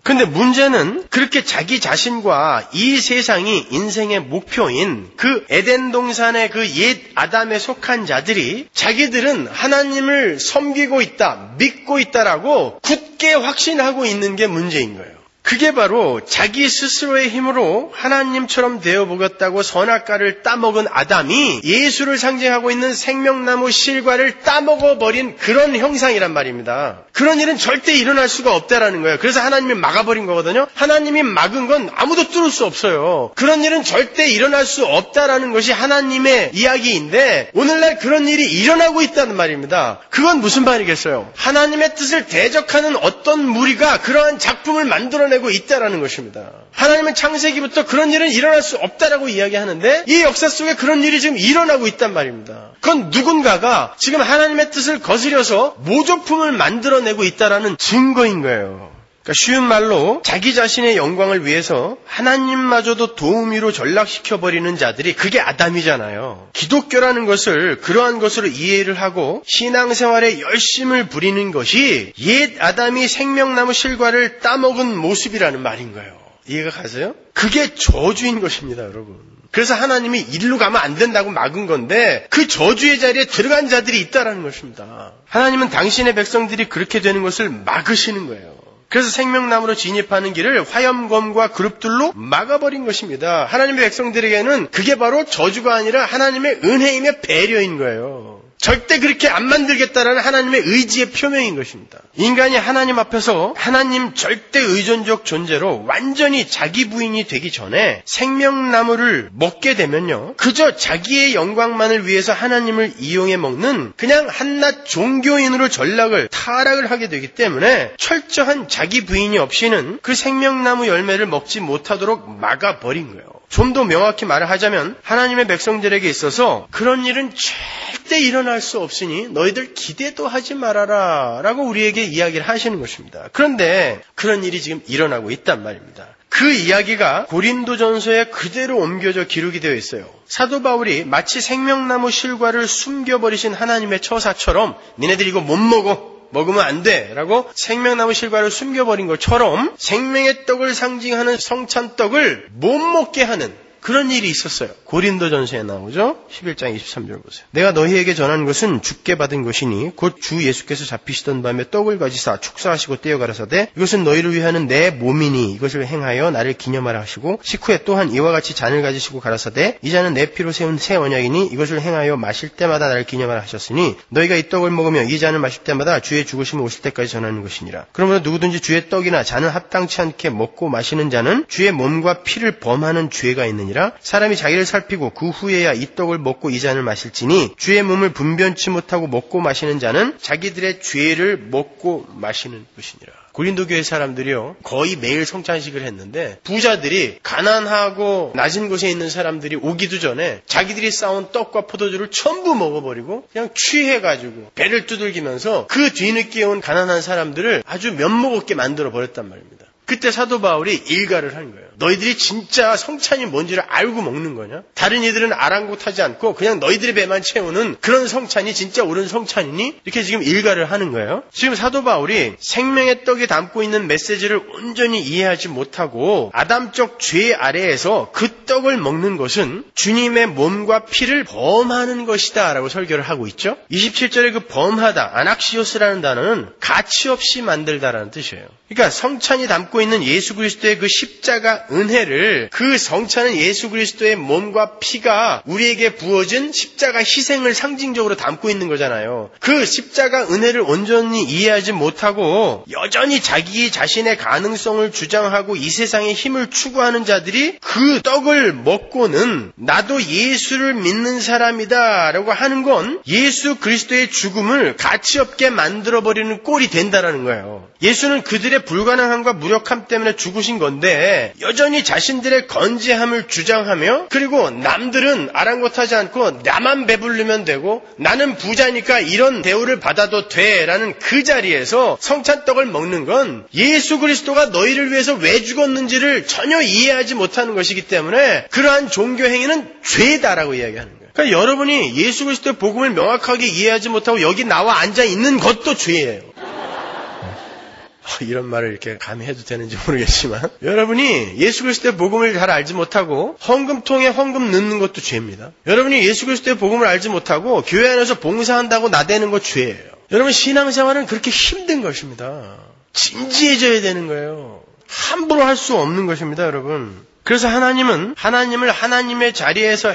근데 문제는 그렇게 자기 자신과 이 세상이 인생의 목표인 그 에덴 동산의 그 옛 아담에 속한 자들이 자기들은 하나님을 섬기고 있다, 믿고 있다라고 굳게 확신하고 있는 게 문제인 거예요. 그게 바로 자기 스스로의 힘으로 하나님처럼 되어보겠다고 선악과를 따먹은 아담이 예수를 상징하고 있는 생명나무 실과를 따먹어버린 그런 형상이란 말입니다. 그런 일은 절대 일어날 수가 없다라는 거예요. 그래서 하나님이 막아버린 거거든요. 하나님이 막은 건 아무도 뚫을 수 없어요. 그런 일은 절대 일어날 수 없다라는 것이 하나님의 이야기인데 오늘날 그런 일이 일어나고 있다는 말입니다. 그건 무슨 말이겠어요? 하나님의 뜻을 대적하는 어떤 무리가 그러한 작품을 만들어내고 있다라는 것입니다. 하나님은 창세기부터 그런 일은 일어날 수 없다라고 이야기하는데 이 역사 속에 그런 일이 지금 일어나고 있단 말입니다. 그건 누군가가 지금 하나님의 뜻을 거스려서 모조품을 만들어내고 있다라는 증거인 거예요. 그러니까 쉬운 말로 자기 자신의 영광을 위해서 하나님마저도 도우미로 전락시켜버리는 자들이 그게 아담이잖아요. 기독교라는 것을 그러한 것으로 이해를 하고 신앙생활에 열심을 부리는 것이 옛 아담이 생명나무 실과를 따먹은 모습이라는 말인 거예요. 이해가 가세요? 그게 저주인 것입니다, 여러분. 그래서 하나님이 일로 가면 안 된다고 막은 건데 그 저주의 자리에 들어간 자들이 있다라는 것입니다. 하나님은 당신의 백성들이 그렇게 되는 것을 막으시는 거예요. 그래서 생명나무로 진입하는 길을 화염검과 그룹들로 막아버린 것입니다. 하나님의 백성들에게는 그게 바로 저주가 아니라 하나님의 은혜이며 배려인 거예요. 절대 그렇게 안 만들겠다라는 하나님의 의지의 표명인 것입니다. 인간이 하나님 앞에서 하나님 절대 의존적 존재로 완전히 자기 부인이 되기 전에 생명나무를 먹게 되면요. 그저 자기의 영광만을 위해서 하나님을 이용해 먹는 그냥 한낱 종교인으로 타락을 하게 되기 때문에 철저한 자기 부인이 없이는 그 생명나무 열매를 먹지 못하도록 막아버린 거예요. 좀 더 명확히 말을 하자면 하나님의 백성들에게 있어서 그런 일은 절대 일어날 수 없으니 너희들 기대도 하지 말아라 라고 우리에게 이야기를 하시는 것입니다. 그런데 그런 일이 지금 일어나고 있단 말입니다. 그 이야기가 고린도전서에 그대로 옮겨져 기록이 되어 있어요. 사도 바울이 마치 생명나무 실과를 숨겨버리신 하나님의 처사처럼 니네들 이거 못 먹으면 안 돼 라고 생명나무 실과를 숨겨버린 것처럼 생명의 떡을 상징하는 성찬떡을 못 먹게 하는 그런 일이 있었어요. 고린도전서에 나오죠. 11장 23절 보세요. 내가 너희에게 전한 것은 주께 받은 것이니 곧 주 예수께서 잡히시던 밤에 떡을 가지사 축사하시고 떼어 가라사대 이것은 너희를 위하는 내 몸이니 이것을 행하여 나를 기념하라 하시고 식후에 또한 이와 같이 잔을 가지시고 가라사대 이 잔은 내 피로 세운 새 언약이니 이것을 행하여 마실 때마다 나를 기념하라 하셨으니 너희가 이 떡을 먹으며 이 잔을 마실 때마다 주의 죽으심을 오실 때까지 전하는 것이니라. 그러므로 누구든지 주의 떡이나 잔을 합당치 않게 먹고 마시는 자는 주의 몸과 피를 범하는 죄가 있느니라. 사람이 자기를 살피고 그 후에야 이 떡을 먹고 이 잔을 마실지니 주의 몸을 분변치 못하고 먹고 마시는 자는 자기들의 죄를 먹고 마시는 것이니라. 고린도 교회 사람들이요 거의 매일 성찬식을 했는데 부자들이 가난하고 낮은 곳에 있는 사람들이 오기도 전에 자기들이 쌓은 떡과 포도주를 전부 먹어버리고 그냥 취해가지고 배를 두들기면서 그 뒤늦게 온 가난한 사람들을 아주 면목없게 만들어 버렸단 말입니다. 그때 사도 바울이 일가를 한 거예요. 너희들이 진짜 성찬이 뭔지를 알고 먹는 거냐? 다른 이들은 아랑곳하지 않고 그냥 너희들의 배만 채우는 그런 성찬이 진짜 옳은 성찬이니? 이렇게 지금 일가를 하는 거예요. 지금 사도 바울이 생명의 떡에 담고 있는 메시지를 온전히 이해하지 못하고 아담적 죄 아래에서 그 떡을 먹는 것은 주님의 몸과 피를 범하는 것이다 라고 설교를 하고 있죠. 27절에 그 범하다, 아낙시오스라는 단어는 가치 없이 만들다라는 뜻이에요. 그러니까 성찬이 담고 있는 예수 그리스도의 그 십자가 은혜를 그 성찬은 예수 그리스도의 몸과 피가 우리에게 부어진 십자가 희생을 상징적으로 담고 있는 거잖아요. 그 십자가 은혜를 온전히 이해하지 못하고 여전히 자기 자신의 가능성을 주장하고 이 세상의 힘을 추구하는 자들이 그 떡을 먹고는 나도 예수를 믿는 사람이다 라고 하는 건 예수 그리스도의 죽음을 가치 없게 만들어버리는 꼴이 된다라는 거예요. 예수는 그들의 불가능함과 무력함 때문에 죽으신 건데 여전히 자신들의 건재함을 주장하며 그리고 남들은 아랑곳하지 않고 나만 배부르면 되고 나는 부자니까 이런 대우를 받아도 돼 라는 그 자리에서 성찬떡을 먹는 건 예수 그리스도가 너희를 위해서 왜 죽었는지를 전혀 이해하지 못하는 것이기 때문에 그러한 종교 행위는 죄다라고 이야기하는 거예요. 그러니까 여러분이 예수 그리스도의 복음을 명확하게 이해하지 못하고 여기 나와 앉아 있는 것도 죄예요. 이런 말을 이렇게 감히 해도 되는지 모르겠지만 여러분이 예수 그리스도의 복음을 잘 알지 못하고 헌금통에 헌금 넣는 것도 죄입니다. 여러분이 예수 그리스도의 복음을 알지 못하고 교회 안에서 봉사한다고 나대는 것 죄예요. 여러분 신앙생활은 그렇게 힘든 것입니다. 진지해져야 되는 거예요. 함부로 할 수 없는 것입니다, 여러분. 그래서 하나님은 하나님을 하나님의 자리에서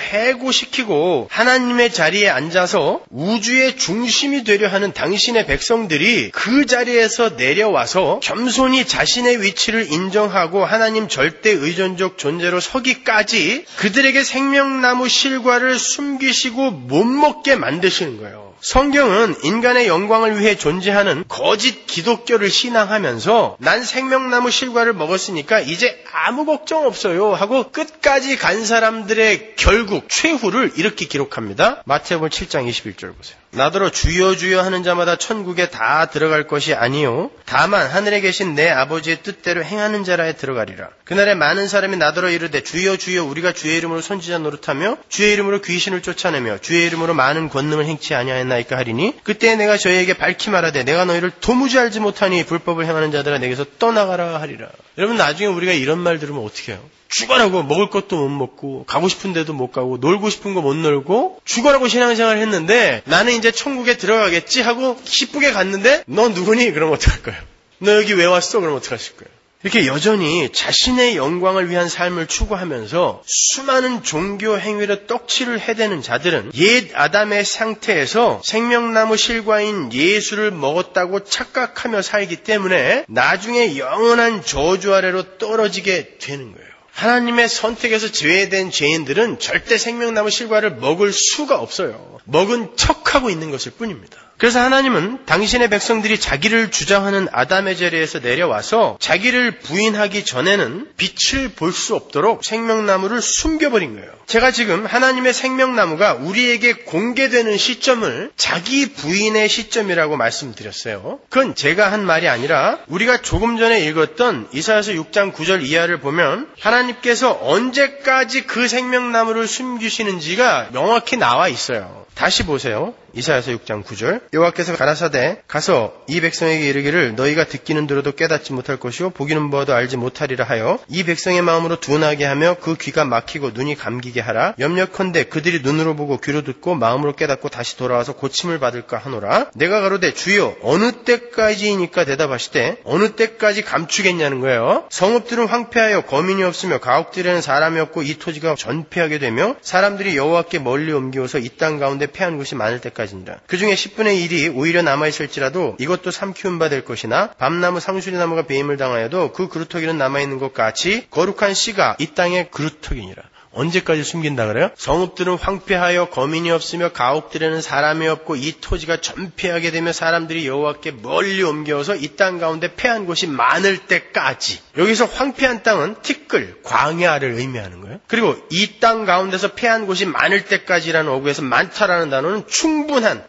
해고시키고 하나님의 자리에 앉아서 우주의 중심이 되려 하는 당신의 백성들이 그 자리에서 내려와서 겸손히 자신의 위치를 인정하고 하나님 절대 의존적 존재로 서기까지 그들에게 생명나무 실과를 숨기시고 못 먹게 만드시는 거예요. 성경은 인간의 영광을 위해 존재하는 거짓 기독교를 신앙하면서 난 생명나무 실과를 먹었으니까 이제 아무 걱정 없어요 하고 끝까지 간 사람들의 결국 최후를 이렇게 기록합니다. 마태복음 7장 21절 보세요. 나더러 주여 주여 하는 자마다 천국에 다 들어갈 것이 아니요 다만 하늘에 계신 내 아버지의 뜻대로 행하는 자라에 들어가리라. 그날에 많은 사람이 나더러 이르되 주여 주여 우리가 주의 이름으로 선지자 노릇하며 주의 이름으로 귀신을 쫓아내며 주의 이름으로 많은 권능을 행치 아니하였나이까 하리니 그때 내가 저희에게 밝히 말하되 내가 너희를 도무지 알지 못하니 불법을 행하는 자들아 내게서 떠나가라 하리라. 여러분 나중에 우리가 이런 말 들으면 어떻게 해요? 죽어라고 먹을 것도 못 먹고 가고 싶은 데도 못 가고 놀고 싶은 거 못 놀고 죽어라고 신앙생활을 했는데 나는 이제 천국에 들어가겠지 하고 기쁘게 갔는데 너 누구니? 그럼 어떡할 거예요? 너 여기 왜 왔어? 그럼 어떡하실 거예요? 이렇게 여전히 자신의 영광을 위한 삶을 추구하면서 수많은 종교 행위로 떡칠을 해대는 자들은 옛 아담의 상태에서 생명나무 실과인 예수를 먹었다고 착각하며 살기 때문에 나중에 영원한 저주 아래로 떨어지게 되는 거예요. 하나님의 선택에서 제외된 죄인들은 절대 생명나무 실과를 먹을 수가 없어요. 먹은 척하고 있는 것일 뿐입니다. 그래서 하나님은 당신의 백성들이 자기를 주장하는 아담의 자리에서 내려와서 자기를 부인하기 전에는 빛을 볼 수 없도록 생명나무를 숨겨버린 거예요. 제가 지금 하나님의 생명나무가 우리에게 공개되는 시점을 자기 부인의 시점이라고 말씀드렸어요. 그건 제가 한 말이 아니라 우리가 조금 전에 읽었던 이사야서 6장 9절 이하를 보면 하나님께서 언제까지 그 생명나무를 숨기시는지가 명확히 나와 있어요. 다시 보세요. 이사야서 6장 9절 여호와께서 가라사대 가서 이 백성에게 이르기를 너희가 듣기는 들어도 깨닫지 못할 것이요 보기는 보아도 알지 못하리라 하여 이 백성의 마음으로 둔하게 하며 그 귀가 막히고 눈이 감기게 하라. 염려컨대 그들이 눈으로 보고 귀로 듣고 마음으로 깨닫고 다시 돌아와서 고침을 받을까 하노라. 내가 가로되 주여 어느 때까지이니까 대답하시되 어느 때까지 감추겠냐는 거예요. 성읍들은 황폐하여 거민이 없으며 가옥들에는 사람이 없고 이 토지가 전폐하게 되며 사람들이 여호와께 멀리 옮기어서 이 땅 가운데 패한 곳이 많을 때까지 그 중에 10분의 1이 오히려 남아있을지라도 이것도 삼키운 바 될 것이나 밤나무 상수리나무가 배임을 당하여도 그 그루터기는 남아있는 것 같이 거룩한 씨가 이 땅의 그루터기니라. 언제까지 숨긴다 그래요? 성읍들은 황폐하여 거민이 없으며 가옥들에는 사람이 없고 이 토지가 전폐하게 되며 사람들이 여호와께 멀리 옮겨서 이 땅 가운데 패한 곳이 많을 때까지. 여기서 황폐한 땅은 티끌, 광야를 의미하는 거예요. 그리고 이 땅 가운데서 패한 곳이 많을 때까지라는 어구에서 많다라는 단어는 충분한,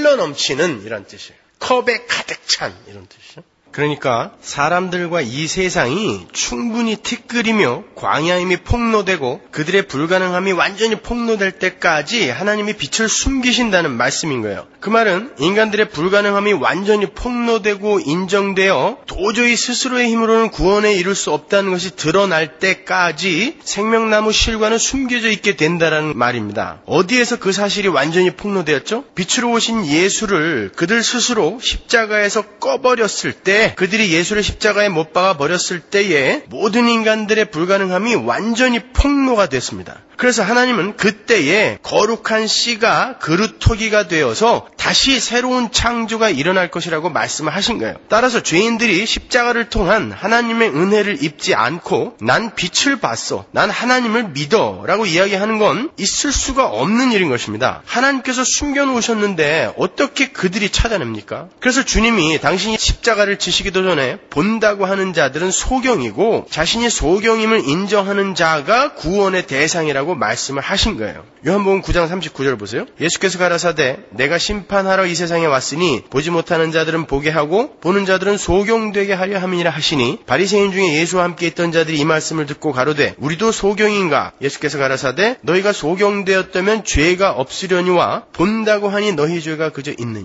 흘러넘치는 이란 뜻이에요. 컵에 가득 찬 이런 뜻이죠. 그러니까 사람들과 이 세상이 충분히 티끌이며 광야임이 폭로되고 그들의 불가능함이 완전히 폭로될 때까지 하나님이 빛을 숨기신다는 말씀인 거예요. 그 말은 인간들의 불가능함이 완전히 폭로되고 인정되어 도저히 스스로의 힘으로는 구원에 이룰 수 없다는 것이 드러날 때까지 생명나무 실과는 숨겨져 있게 된다는 말입니다. 어디에서 그 사실이 완전히 폭로되었죠? 빛으로 오신 예수를 그들 스스로 십자가에서 꺼버렸을 때 그들이 예수를 십자가에 못 박아 버렸을 때에 모든 인간들의 불가능함이 완전히 폭로가 됐습니다. 그래서 하나님은 그때에 거룩한 씨가 그루터기가 되어서 다시 새로운 창조가 일어날 것이라고 말씀을 하신 거예요. 따라서 죄인들이 십자가를 통한 하나님의 은혜를 입지 않고 난 빛을 봤어, 난 하나님을 믿어 라고 이야기하는 건 있을 수가 없는 일인 것입니다. 하나님께서 숨겨놓으셨는데 어떻게 그들이 찾아냅니까? 그래서 주님이 당신이 십자가를 지시기도 전에 본다고 하는 자들은 소경이고 자신이 소경임을 인정하는 자가 구원의 대상이라고 말씀을 하신 거예요. 요한복음 9장 39절 보세요. 예수께서 가라사대 내가 심판하러 이 세상에 왔으니 보지 못하는 자들은 보게 하고 보는 자들은 소경되게 하려 함이라 하시니 바리새인 중에 예수와 함께 있던 자들이 이 말씀을 듣고 가로되 우리도 소경인가? 예수께서 가라사대 너희가 소경되었다면 죄가 없으려니와 본다고 하니 너희 죄가 그저 있느니라.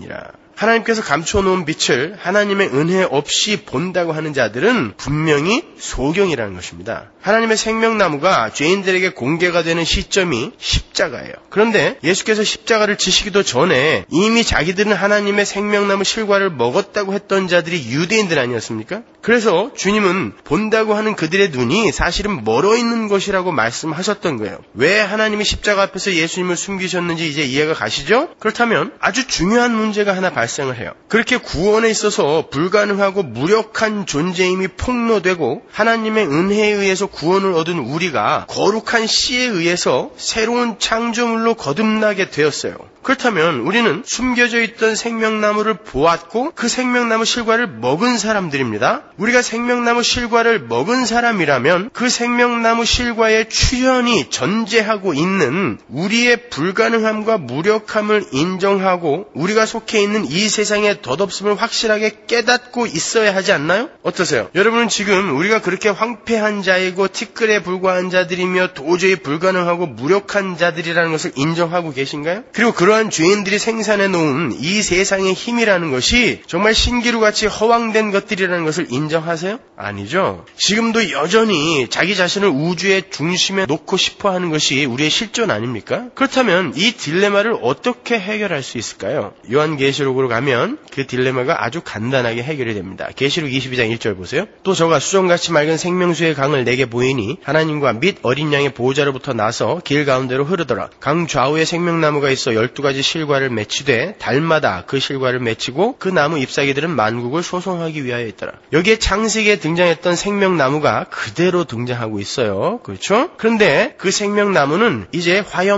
하나님께서 감춰놓은 빛을 하나님의 은혜 없이 본다고 하는 자들은 분명히 소경이라는 것입니다. 하나님의 생명나무가 죄인들에게 공개가 되는 시점이 십자가예요. 그런데 예수께서 십자가를 지시기도 전에 이미 자기들은 하나님의 생명나무 실과를 먹었다고 했던 자들이 유대인들 아니었습니까? 그래서 주님은 본다고 하는 그들의 눈이 사실은 멀어 있는 것이라고 말씀하셨던 거예요. 왜 하나님이 십자가 앞에서 예수님을 숨기셨는지 이제 이해가 가시죠? 그렇다면 아주 중요한 문제가 하나 발생을 해요. 그렇게 구원에 있어서 불가능하고 무력한 존재임이 폭로되고 하나님의 은혜에 의해서 구원을 얻은 우리가 거룩한 씨에 의해서 새로운 창조물로 거듭나게 되었어요. 그렇다면 우리는 숨겨져 있던 생명나무를 보았고 그 생명나무 실과를 먹은 사람들입니다. 우리가 생명나무 실과를 먹은 사람이라면 그 생명나무 실과의 출현이 전제하고 있는 우리의 불가능함과 무력함을 인정하고 우리가 속해 있는 이 세상의 덧없음을 확실하게 깨닫고 있어야 하지 않나요? 어떠세요? 여러분은 지금 우리가 그렇게 황폐한 자이고 티끌에 불과한 자들이며 도저히 불가능하고 무력한 자들이라는 것을 인정하고 계신가요? 그리고 그러한 죄인들이 생산해 놓은 이 세상의 힘이라는 것이 정말 신기루같이 허황된 것들이라는 것을 인정하세요? 아니죠. 지금도 여전히 자기 자신을 우주의 중심에 놓고 싶어 하는 것이 우리의 실존 아닙니까? 그렇다면 이 딜레마를 어떻게 해결할 수 있을까요? 요한계시록으로 가면 그 딜레마가 아주 간단하게 해결이 됩니다. 계시록 22장 1절 보세요. 또 저가 수정같이 맑은 생명수의 강을 내게 보이니 하나님과 및 어린 양의 보호자로부터 나서 길 가운데로 흐르더라. 강 좌우에 생명나무가 있어 12가지 실과를 맺히되 달마다 그 실과를 맺히고 그 나무 잎사귀들은 만국을 소송하기 위하여 있더라. 여기에 창세기에 등장했던 생명나무가 그대로 등장하고 있어요. 그렇죠? 그런데 그 생명나무는 이제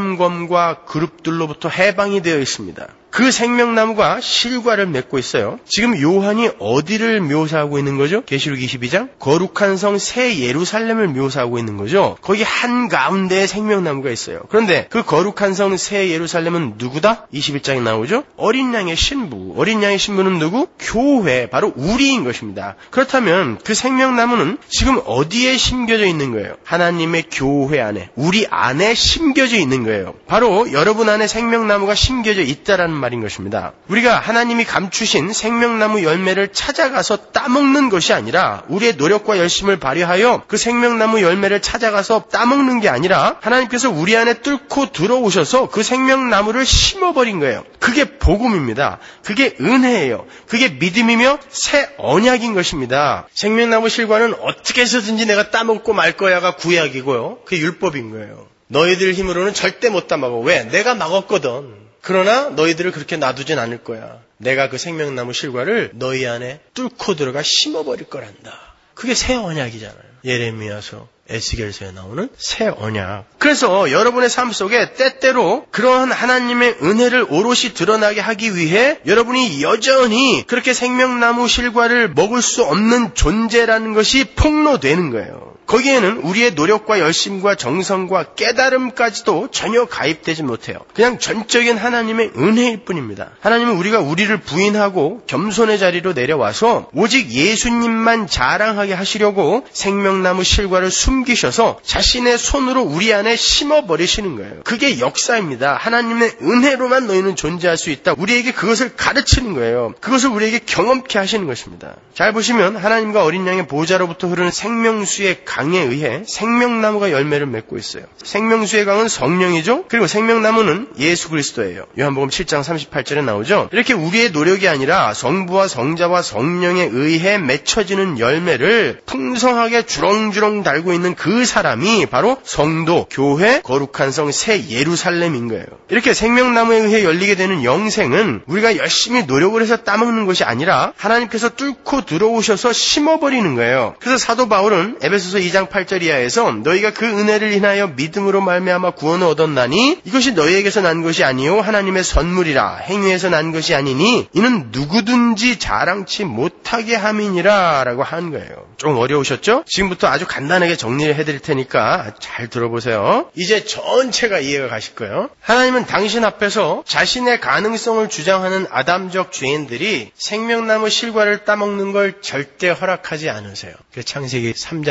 화염검과 그룹들로부터 해방이 되어 있습니다. 그 생명나무가 실과를 맺고 있어요. 지금 요한이 어디를 묘사하고 있는 거죠? 계시록 22장? 거룩한 성 새 예루살렘을 묘사하고 있는 거죠. 거기 한가운데에 생명나무가 있어요. 그런데 그 거룩한 성 새 예루살렘은 누구다? 21장에 나오죠. 어린 양의 신부. 어린 양의 신부는 누구? 교회. 바로 우리인 것입니다. 그렇다면 그 생명나무는 지금 어디에 심겨져 있는 거예요? 하나님의 교회 안에, 우리 안에 심겨져 있는 거예요. 바로 여러분 안에 생명나무가 심겨져 있다라는 말인 것입니다. 우리가 하나님이 감추신 생명나무 열매를 찾아가서 따먹는 것이 아니라 우리의 노력과 열심을 발휘하여 그 생명나무 열매를 찾아가서 따먹는 게 아니라 하나님께서 우리 안에 뚫고 들어오셔서 그 생명나무를 심어버린 거예요. 그게 복음입니다. 그게 은혜예요. 그게 믿음이며 새 언약인 것입니다. 생명나무 실과는 어떻게 해서든지 내가 따먹고 말 거야가 구약이고요. 그게 율법인 거예요. 너희들 힘으로는 절대 못 따먹어. 왜? 내가 막았거든. 그러나 너희들을 그렇게 놔두진 않을 거야. 내가 그 생명나무 실과를 너희 안에 뚫고 들어가 심어버릴 거란다. 그게 새 언약이잖아요. 예레미야서, 에스겔서에 나오는 새 언약. 그래서 여러분의 삶 속에 때때로 그러한 하나님의 은혜를 오롯이 드러나게 하기 위해 여러분이 여전히 그렇게 생명나무 실과를 먹을 수 없는 존재라는 것이 폭로되는 거예요. 거기에는 우리의 노력과 열심과 정성과 깨달음까지도 전혀 가입되지 못해요. 그냥 전적인 하나님의 은혜일 뿐입니다. 하나님은 우리를 부인하고 겸손의 자리로 내려와서 오직 예수님만 자랑하게 하시려고 생명나무 실과를 숨기셔서 자신의 손으로 우리 안에 심어버리시는 거예요. 그게 역사입니다. 하나님의 은혜로만 너희는 존재할 수 있다. 우리에게 그것을 가르치는 거예요. 그것을 우리에게 경험케 하시는 것입니다. 잘 보시면 하나님과 어린 양의 보호자로부터 흐르는 생명수의 강에 의해 생명나무가 열매를 맺고 있어요. 생명수의 강은 성령이죠. 그리고 생명나무는 예수 그리스도예요. 요한복음 7장 38절에 나오죠. 이렇게 우리의 노력이 아니라 성부와 성자와 성령에 의해 맺혀지는 열매를 풍성하게 주렁주렁 달고 있는 그 사람이 바로 성도, 교회, 거룩한 성 새 예루살렘인 거예요. 이렇게 생명나무에 의해 열리게 되는 영생은 우리가 열심히 노력을 해서 따먹는 것이 아니라 하나님께서 뚫고 들어오셔서 심어버리는 거예요. 그래서 사도 바울은 에베소서 2장 8절 이하에서 너희가 그 은혜를 인하여 믿음으로 말미암아 구원을 얻었나니 이것이 너희에게서 난 것이 아니요 하나님의 선물이라 행위에서 난 것이 아니니 이는 누구든지 자랑치 못하게 함이니라 라고 한 거예요. 좀 어려우셨죠? 지금부터 아주 간단하게 정리를 해드릴 테니까 잘 들어보세요. 이제 전체가 이해가 가실 거예요. 하나님은 당신 앞에서 자신의 가능성을 주장하는 아담적 죄인들이 생명나무 실과를 따먹는 걸 절대 허락하지 않으세요. 그래서 창세기 3장 22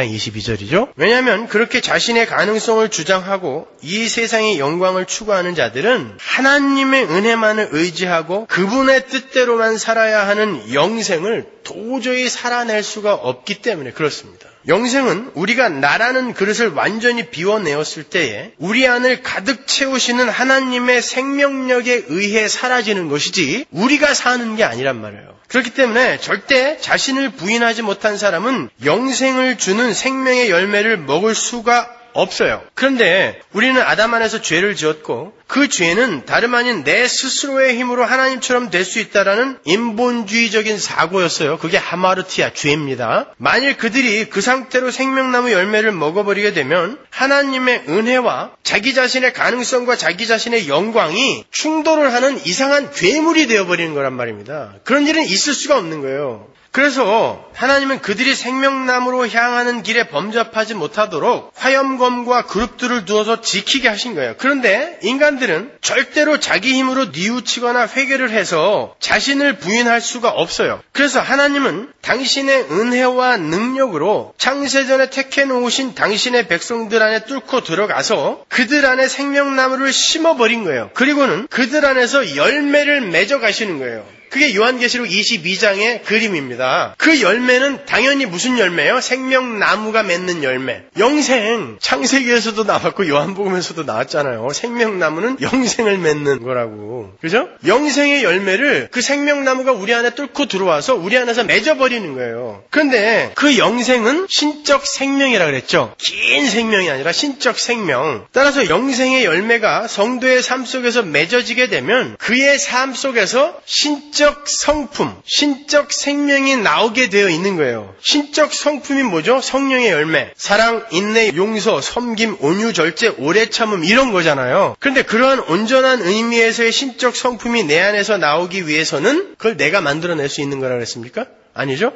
22절이죠. 왜냐하면 그렇게 자신의 가능성을 주장하고 이 세상의 영광을 추구하는 자들은 하나님의 은혜만을 의지하고 그분의 뜻대로만 살아야 하는 영생을 도저히 살아낼 수가 없기 때문에 그렇습니다. 영생은 우리가 나라는 그릇을 완전히 비워내었을 때에 우리 안을 가득 채우시는 하나님의 생명력에 의해 사라지는 것이지 우리가 사는 게 아니란 말이에요. 그렇기 때문에 절대 자신을 부인하지 못한 사람은 영생을 주는 생명의 열매를 먹을 수가 없어요. 그런데 우리는 아담 안에서 죄를 지었고 그 죄는 다름 아닌 내 스스로의 힘으로 하나님처럼 될 수 있다라는 인본주의적인 사고였어요. 그게 하마르티아, 죄입니다. 만일 그들이 그 상태로 생명나무 열매를 먹어버리게 되면 하나님의 은혜와 자기 자신의 가능성과 자기 자신의 영광이 충돌을 하는 이상한 괴물이 되어버리는 거란 말입니다. 그런 일은 있을 수가 없는 거예요. 그래서 하나님은 그들이 생명나무로 향하는 길에 범접하지 못하도록 화염검과 그룹들을 두어서 지키게 하신 거예요. 그런데 인간들은 절대로 자기 힘으로 뉘우치거나 회개를 해서 자신을 부인할 수가 없어요. 그래서 하나님은 당신의 은혜와 능력으로 창세전에 택해 놓으신 당신의 백성들 안에 뚫고 들어가서 그들 안에 생명나무를 심어버린 거예요. 그리고는 그들 안에서 열매를 맺어 가시는 거예요. 그게 요한계시록 22장의 그림입니다. 그 열매는 당연히 무슨 열매예요? 생명나무가 맺는 열매. 영생. 창세기에서도 나왔고 요한복음에서도 나왔잖아요. 생명나무는 영생을 맺는 거라고. 그죠? 영생의 열매를 그 생명나무가 우리 안에 뚫고 들어와서 우리 안에서 맺어버리는 거예요. 그런데 그 영생은 신적 생명이라 그랬죠. 긴 생명이 아니라 신적 생명. 따라서 영생의 열매가 성도의 삶 속에서 맺어지게 되면 그의 삶 속에서 신적 성품, 신적 생명이 나오게 되어 있는 거예요. 신적 성품이 뭐죠? 성령의 열매. 사랑, 인내, 용서, 섬김, 온유, 절제, 오래 참음 이런 거잖아요. 그런데 그러한 온전한 의미에서의 신적 성품이 내 안에서 나오기 위해서는 그걸 내가 만들어낼 수 있는 거라 그랬습니까? 아니죠?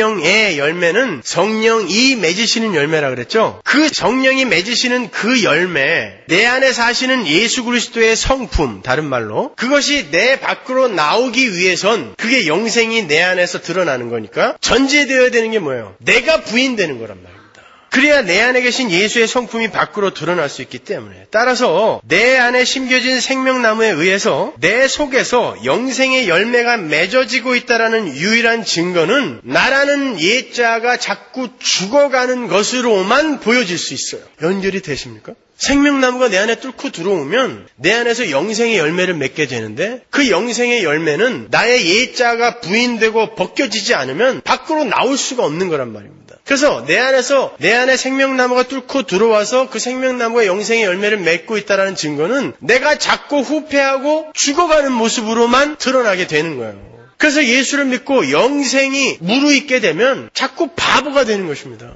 성령의 열매는 성령이 맺으시는 열매라 그랬죠? 그 성령이 맺으시는 그 열매, 내 안에 사시는 예수 그리스도의 성품, 다른 말로 그것이 내 밖으로 나오기 위해선 그게 영생이 내 안에서 드러나는 거니까 전제되어야 되는 게 뭐예요? 내가 부인되는 거란 말이에요. 그래야 내 안에 계신 예수의 성품이 밖으로 드러날 수 있기 때문에 따라서 내 안에 심겨진 생명나무에 의해서 내 속에서 영생의 열매가 맺어지고 있다는 유일한 증거는 나라는 옛자가 자꾸 죽어가는 것으로만 보여질 수 있어요. 연결이 되십니까? 생명나무가 내 안에 뚫고 들어오면 내 안에서 영생의 열매를 맺게 되는데 그 영생의 열매는 나의 옛자가 부인되고 벗겨지지 않으면 밖으로 나올 수가 없는 거란 말입니다. 그래서 내 안에 생명나무가 뚫고 들어와서 그 생명나무가 영생의 열매를 맺고 있다는 증거는 내가 자꾸 후패하고 죽어가는 모습으로만 드러나게 되는 거예요. 그래서 예수를 믿고 영생이 무르익게 되면 자꾸 바보가 되는 것입니다.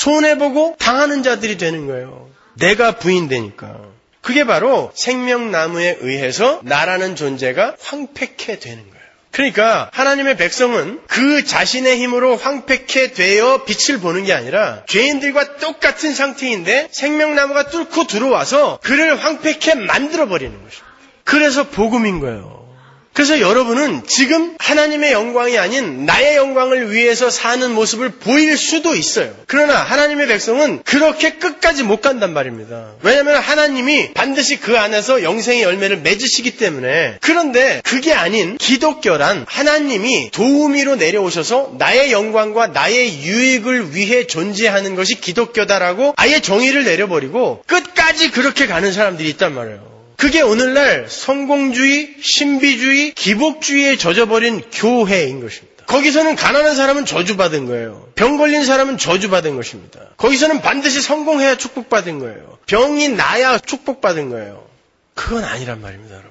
손해보고 당하는 자들이 되는 거예요. 내가 부인되니까. 그게 바로 생명나무에 의해서 나라는 존재가 황폐케 되는 거예요. 그러니까 하나님의 백성은 그 자신의 힘으로 황폐케 되어 빛을 보는 게 아니라 죄인들과 똑같은 상태인데 생명나무가 뚫고 들어와서 그를 황폐케 만들어버리는 것입니다. 그래서 복음인 거예요. 그래서 여러분은 지금 하나님의 영광이 아닌 나의 영광을 위해서 사는 모습을 보일 수도 있어요. 그러나 하나님의 백성은 그렇게 끝까지 못 간단 말입니다. 왜냐하면 하나님이 반드시 그 안에서 영생의 열매를 맺으시기 때문에. 그런데 그게 아닌 기독교란 하나님이 도우미로 내려오셔서 나의 영광과 나의 유익을 위해 존재하는 것이 기독교다라고 아예 정의를 내려버리고 끝까지 그렇게 가는 사람들이 있단 말이에요. 그게 오늘날 성공주의, 신비주의, 기복주의에 젖어버린 교회인 것입니다. 거기서는 가난한 사람은 저주받은 거예요. 병 걸린 사람은 저주받은 것입니다. 거기서는 반드시 성공해야 축복받은 거예요. 병이 나야 축복받은 거예요. 그건 아니란 말입니다, 여러분.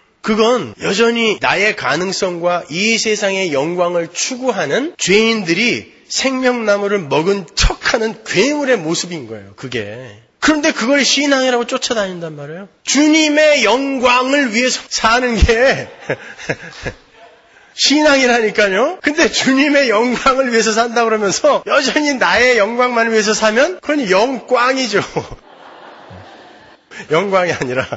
그건 여전히 나의 가능성과 이 세상의 영광을 추구하는 죄인들이 생명나무를 먹은 척하는 괴물의 모습인 거예요, 그게. 그런데 그걸 신앙이라고 쫓아다닌단 말이에요. 주님의 영광을 위해서 사는 게 신앙이라니까요. 근데 주님의 영광을 위해서 산다 그러면서 여전히 나의 영광만을 위해서 사면 그건 영광이죠. 영광이 아니라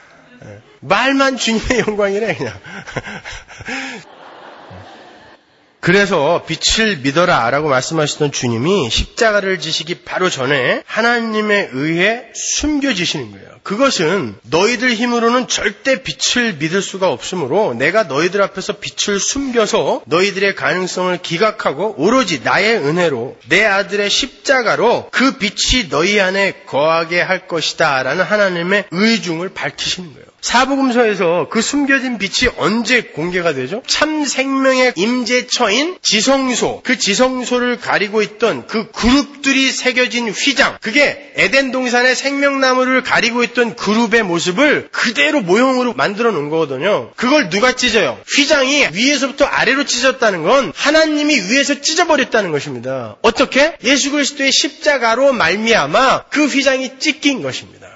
말만 주님의 영광이래 그냥. 그래서 빛을 믿어라 라고 말씀하시던 주님이 십자가를 지시기 바로 전에 하나님에 의해 숨겨지시는 거예요. 그것은 너희들 힘으로는 절대 빛을 믿을 수가 없으므로 내가 너희들 앞에서 빛을 숨겨서 너희들의 가능성을 기각하고 오로지 나의 은혜로 내 아들의 십자가로 그 빛이 너희 안에 거하게 할 것이다 라는 하나님의 의중을 밝히시는 거예요. 사복음서에서 그 숨겨진 빛이 언제 공개가 되죠? 참 생명의 임재처인 지성소, 그 지성소를 가리고 있던 그 그룹들이 새겨진 휘장, 그게 에덴 동산의 생명나무를 가리고 있던 그룹의 모습을 그대로 모형으로 만들어 놓은 거거든요. 그걸 누가 찢어요? 휘장이 위에서부터 아래로 찢어졌다는 건 하나님이 위에서 찢어버렸다는 것입니다. 어떻게? 예수 그리스도의 십자가로 말미암아 그 휘장이 찢긴 것입니다.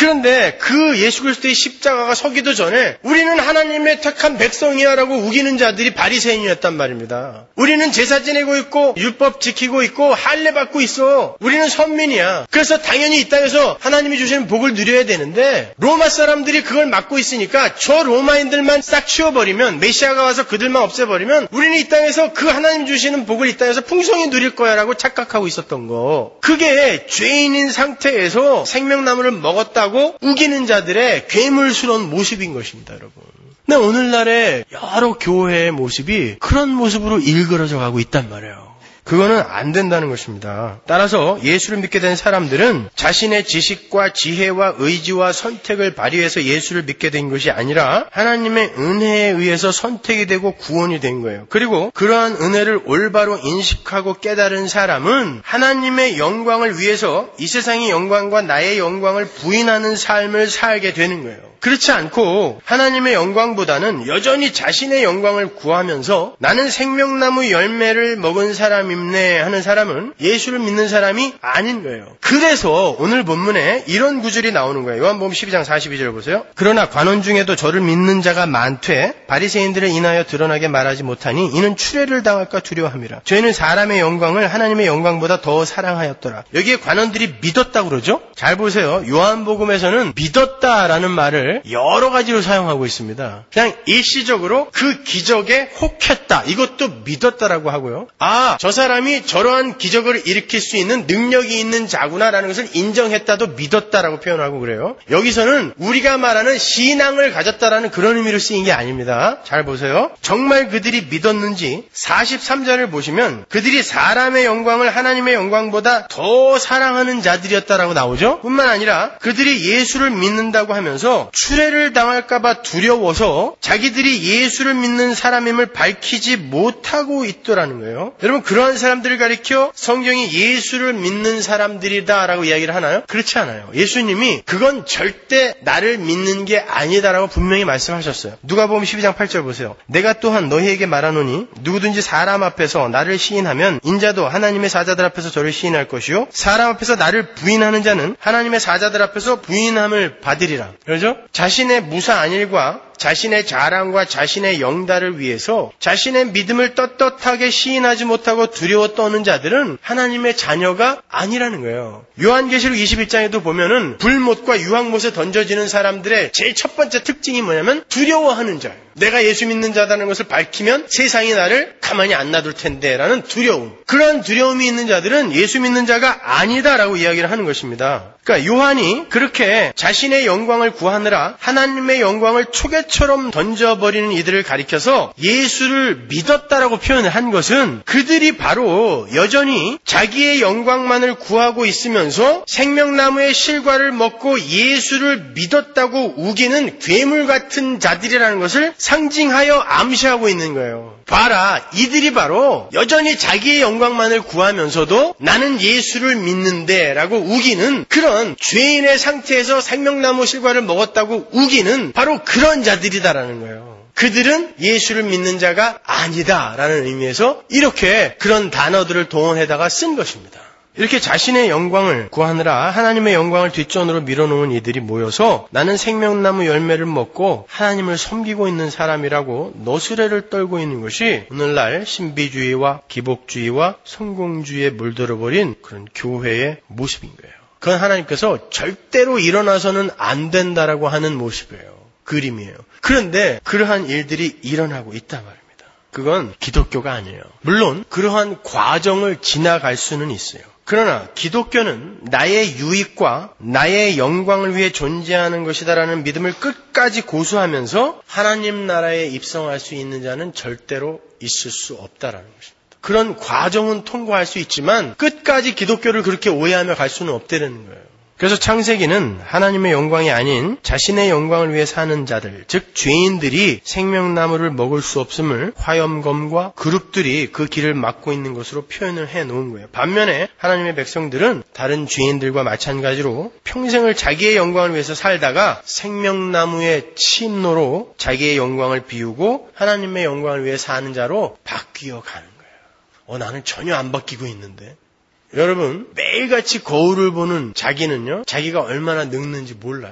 그런데 그 예수 그리스도의 십자가가 서기도 전에 우리는 하나님의 택한 백성이야라고 우기는 자들이 바리새인이었단 말입니다. 우리는 제사 지내고 있고 율법 지키고 있고 할례 받고 있어. 우리는 선민이야. 그래서 당연히 이 땅에서 하나님이 주시는 복을 누려야 되는데 로마 사람들이 그걸 막고 있으니까 저 로마인들만 싹 치워버리면, 메시아가 와서 그들만 없애버리면 우리는 이 땅에서 그 하나님 주시는 복을 이 땅에서 풍성히 누릴 거야라고 착각하고 있었던 거. 그게 죄인인 상태에서 생명나무를 먹었다 하고 우기는 자들의 괴물스러운 모습인 것입니다, 여러분. 근데 오늘날의 여러 교회의 모습이 그런 모습으로 일그러져 가고 있단 말이에요. 그거는 안 된다는 것입니다. 따라서 예수를 믿게 된 사람들은 자신의 지식과 지혜와 의지와 선택을 발휘해서 예수를 믿게 된 것이 아니라 하나님의 은혜에 의해서 선택이 되고 구원이 된 거예요. 그리고 그러한 은혜를 올바로 인식하고 깨달은 사람은 하나님의 영광을 위해서 이 세상의 영광과 나의 영광을 부인하는 삶을 살게 되는 거예요. 그렇지 않고 하나님의 영광보다는 여전히 자신의 영광을 구하면서 나는 생명나무 열매를 먹은 사람임네 하는 사람은 예수를 믿는 사람이 아닌 거예요. 그래서 오늘 본문에 이런 구절이 나오는 거예요. 요한복음 12장 42절 보세요. 그러나 관원 중에도 저를 믿는 자가 많되 바리새인들을 인하여 드러나게 말하지 못하니 이는 추례를 당할까 두려워함이라. 저희는 사람의 영광을 하나님의 영광보다 더 사랑하였더라. 여기에 관원들이 믿었다고 그러죠? 잘 보세요. 요한복음에서는 믿었다라는 말을 여러 가지로 사용하고 있습니다. 그냥 일시적으로 그 기적에 혹했다. 이것도 믿었다라고 하고요. 아, 저 사람이 저러한 기적을 일으킬 수 있는 능력이 있는 자구나라는 것을 인정했다도 믿었다라고 표현하고 그래요. 여기서는 우리가 말하는 신앙을 가졌다라는 그런 의미로 쓰인 게 아닙니다. 잘 보세요. 정말 그들이 믿었는지 43절을 보시면 그들이 사람의 영광을 하나님의 영광보다 더 사랑하는 자들이었다라고 나오죠. 뿐만 아니라 그들이 예수를 믿는다고 하면서 추례를 당할까봐 두려워서 자기들이 예수를 믿는 사람임을 밝히지 못하고 있더라는 거예요. 여러분, 그러한 사람들을 가리켜 성경이 예수를 믿는 사람들이다라고 이야기를 하나요? 그렇지 않아요. 예수님이 그건 절대 나를 믿는 게 아니다라고 분명히 말씀하셨어요. 누가복음 12장 8절 보세요. 내가 또한 너희에게 말하노니 누구든지 사람 앞에서 나를 시인하면 인자도 하나님의 사자들 앞에서 저를 시인할 것이요 사람 앞에서 나를 부인하는 자는 하나님의 사자들 앞에서 부인함을 받으리라. 그렇죠? 자신의 무사 안일과 자신의 자랑과 자신의 영달을 위해서 자신의 믿음을 떳떳하게 시인하지 못하고 두려워 떠는 자들은 하나님의 자녀가 아니라는 거예요. 요한계시록 21장에도 보면은 불못과 유황못에 던져지는 사람들의 제일 첫 번째 특징이 뭐냐면 두려워하는 자예요. 내가 예수 믿는 자다는 것을 밝히면 세상이 나를 가만히 안 놔둘 텐데 라는 두려움. 그런 두려움이 있는 자들은 예수 믿는 자가 아니다라고 이야기를 하는 것입니다. 그러니까 요한이 그렇게 자신의 영광을 구하느라 하나님의 영광을 초계처럼 던져버리는 이들을 가리켜서 예수를 믿었다라고 표현을 한 것은 그들이 바로 여전히 자기의 영광만을 구하고 있으면서 생명나무의 실과를 먹고 예수를 믿었다고 우기는 괴물 같은 자들이라는 것을 상징하여 암시하고 있는 거예요. 봐라, 이들이 바로 여전히 자기의 영광만을 구하면서도 나는 예수를 믿는데 라고 우기는 그런 죄인의 상태에서 생명나무 실과를 먹었다고 우기는 바로 그런 자들이다라는 거예요. 그들은 예수를 믿는 자가 아니다라는 의미에서 이렇게 그런 단어들을 동원해다가 쓴 것입니다. 이렇게 자신의 영광을 구하느라 하나님의 영광을 뒷전으로 밀어놓은 이들이 모여서 나는 생명나무 열매를 먹고 하나님을 섬기고 있는 사람이라고 너스레를 떨고 있는 것이 오늘날 신비주의와 기복주의와 성공주의에 물들어버린 그런 교회의 모습인 거예요. 그건 하나님께서 절대로 일어나서는 안 된다라고 하는 모습이에요. 그림이에요. 그런데 그러한 일들이 일어나고 있단 말입니다. 그건 기독교가 아니에요. 물론 그러한 과정을 지나갈 수는 있어요. 그러나 기독교는 나의 유익과 나의 영광을 위해 존재하는 것이다라는 믿음을 끝까지 고수하면서 하나님 나라에 입성할 수 있는 자는 절대로 있을 수 없다라는 것입니다. 그런 과정은 통과할 수 있지만 끝까지 기독교를 그렇게 오해하며 갈 수는 없다는 거예요. 그래서 창세기는 하나님의 영광이 아닌 자신의 영광을 위해 사는 자들, 즉 죄인들이 생명나무를 먹을 수 없음을 화염검과 그룹들이 그 길을 막고 있는 것으로 표현을 해놓은 거예요. 반면에 하나님의 백성들은 다른 죄인들과 마찬가지로 평생을 자기의 영광을 위해서 살다가 생명나무의 침노로 자기의 영광을 비우고 하나님의 영광을 위해 사는 자로 바뀌어 가는 거예요. 나는 전혀 안 바뀌고 있는데. 여러분, 매일같이 거울을 보는 자기는요, 자기가 얼마나 늙는지 몰라요.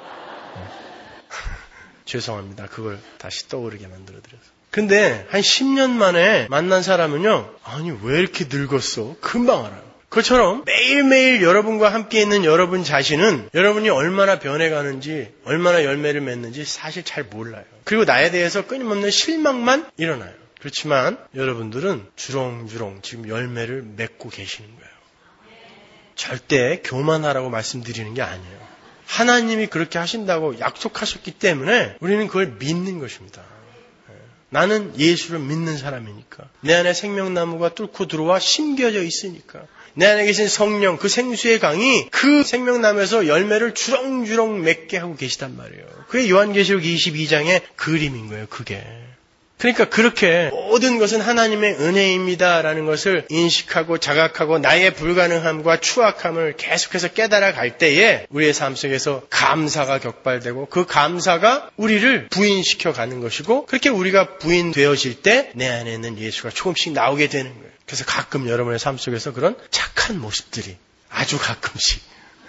죄송합니다. 그걸 다시 떠오르게 만들어드려서. 근데 한 10년 만에 만난 사람은요, 아니 왜 이렇게 늙었어? 금방 알아요. 그처럼 매일매일 여러분과 함께 있는 여러분 자신은 여러분이 얼마나 변해가는지, 얼마나 열매를 맺는지 사실 잘 몰라요. 그리고 나에 대해서 끊임없는 실망만 일어나요. 그렇지만 여러분들은 주렁주렁 지금 열매를 맺고 계시는 거예요. 절대 교만하라고 말씀드리는 게 아니에요. 하나님이 그렇게 하신다고 약속하셨기 때문에 우리는 그걸 믿는 것입니다. 나는 예수를 믿는 사람이니까. 내 안에 생명나무가 뚫고 들어와 심겨져 있으니까. 내 안에 계신 성령, 그 생수의 강이 그 생명나무에서 열매를 주렁주렁 맺게 하고 계시단 말이에요. 그게 요한계시록 22장의 그림인 거예요, 그게. 그러니까 그렇게 모든 것은 하나님의 은혜입니다라는 것을 인식하고 자각하고 나의 불가능함과 추악함을 계속해서 깨달아 갈 때에 우리의 삶 속에서 감사가 격발되고 그 감사가 우리를 부인시켜 가는 것이고 그렇게 우리가 부인되어질 때 내 안에 있는 예수가 조금씩 나오게 되는 거예요. 그래서 가끔 여러분의 삶 속에서 그런 착한 모습들이 아주 가끔씩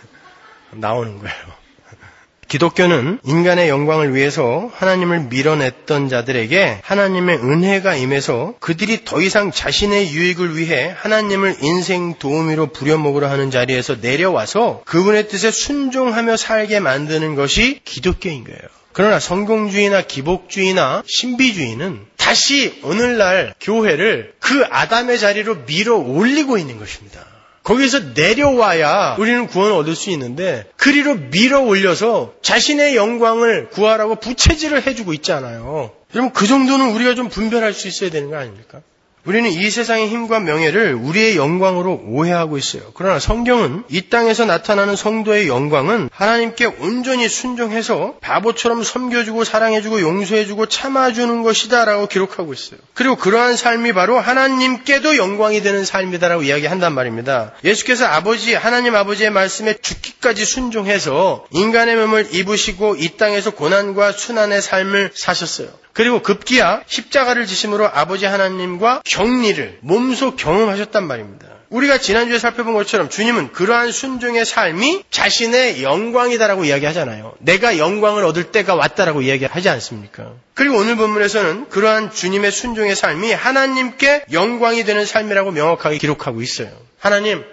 나오는 거예요. 기독교는 인간의 영광을 위해서 하나님을 밀어냈던 자들에게 하나님의 은혜가 임해서 그들이 더 이상 자신의 유익을 위해 하나님을 인생 도우미로 부려먹으려 하는 자리에서 내려와서 그분의 뜻에 순종하며 살게 만드는 것이 기독교인 거예요. 그러나 성공주의나 기복주의나 신비주의는 다시 오늘날 교회를 그 아담의 자리로 밀어 올리고 있는 것입니다. 거기서 내려와야 우리는 구원을 얻을 수 있는데 그리로 밀어 올려서 자신의 영광을 구하라고 부채질을 해주고 있잖아요. 여러분 그 정도는 우리가 좀 분별할 수 있어야 되는 거 아닙니까? 우리는 이 세상의 힘과 명예를 우리의 영광으로 오해하고 있어요. 그러나 성경은 이 땅에서 나타나는 성도의 영광은 하나님께 온전히 순종해서 바보처럼 섬겨주고 사랑해주고 용서해주고 참아주는 것이다 라고 기록하고 있어요. 그리고 그러한 삶이 바로 하나님께도 영광이 되는 삶이다라고 이야기한단 말입니다. 예수께서 하나님 아버지의 말씀에 죽기까지 순종해서 인간의 몸을 입으시고 이 땅에서 고난과 순환의 삶을 사셨어요. 그리고 급기야 십자가를 지심으로 아버지 하나님과 격리를 몸소 경험하셨단 말입니다. 우리가 지난주에 살펴본 것처럼 주님은 그러한 순종의 삶이 자신의 영광이다라고 이야기하잖아요. 내가 영광을 얻을 때가 왔다라고 이야기하지 않습니까? 그리고 오늘 본문에서는 그러한 주님의 순종의 삶이 하나님께 영광이 되는 삶이라고 명확하게 기록하고 있어요. 하나님,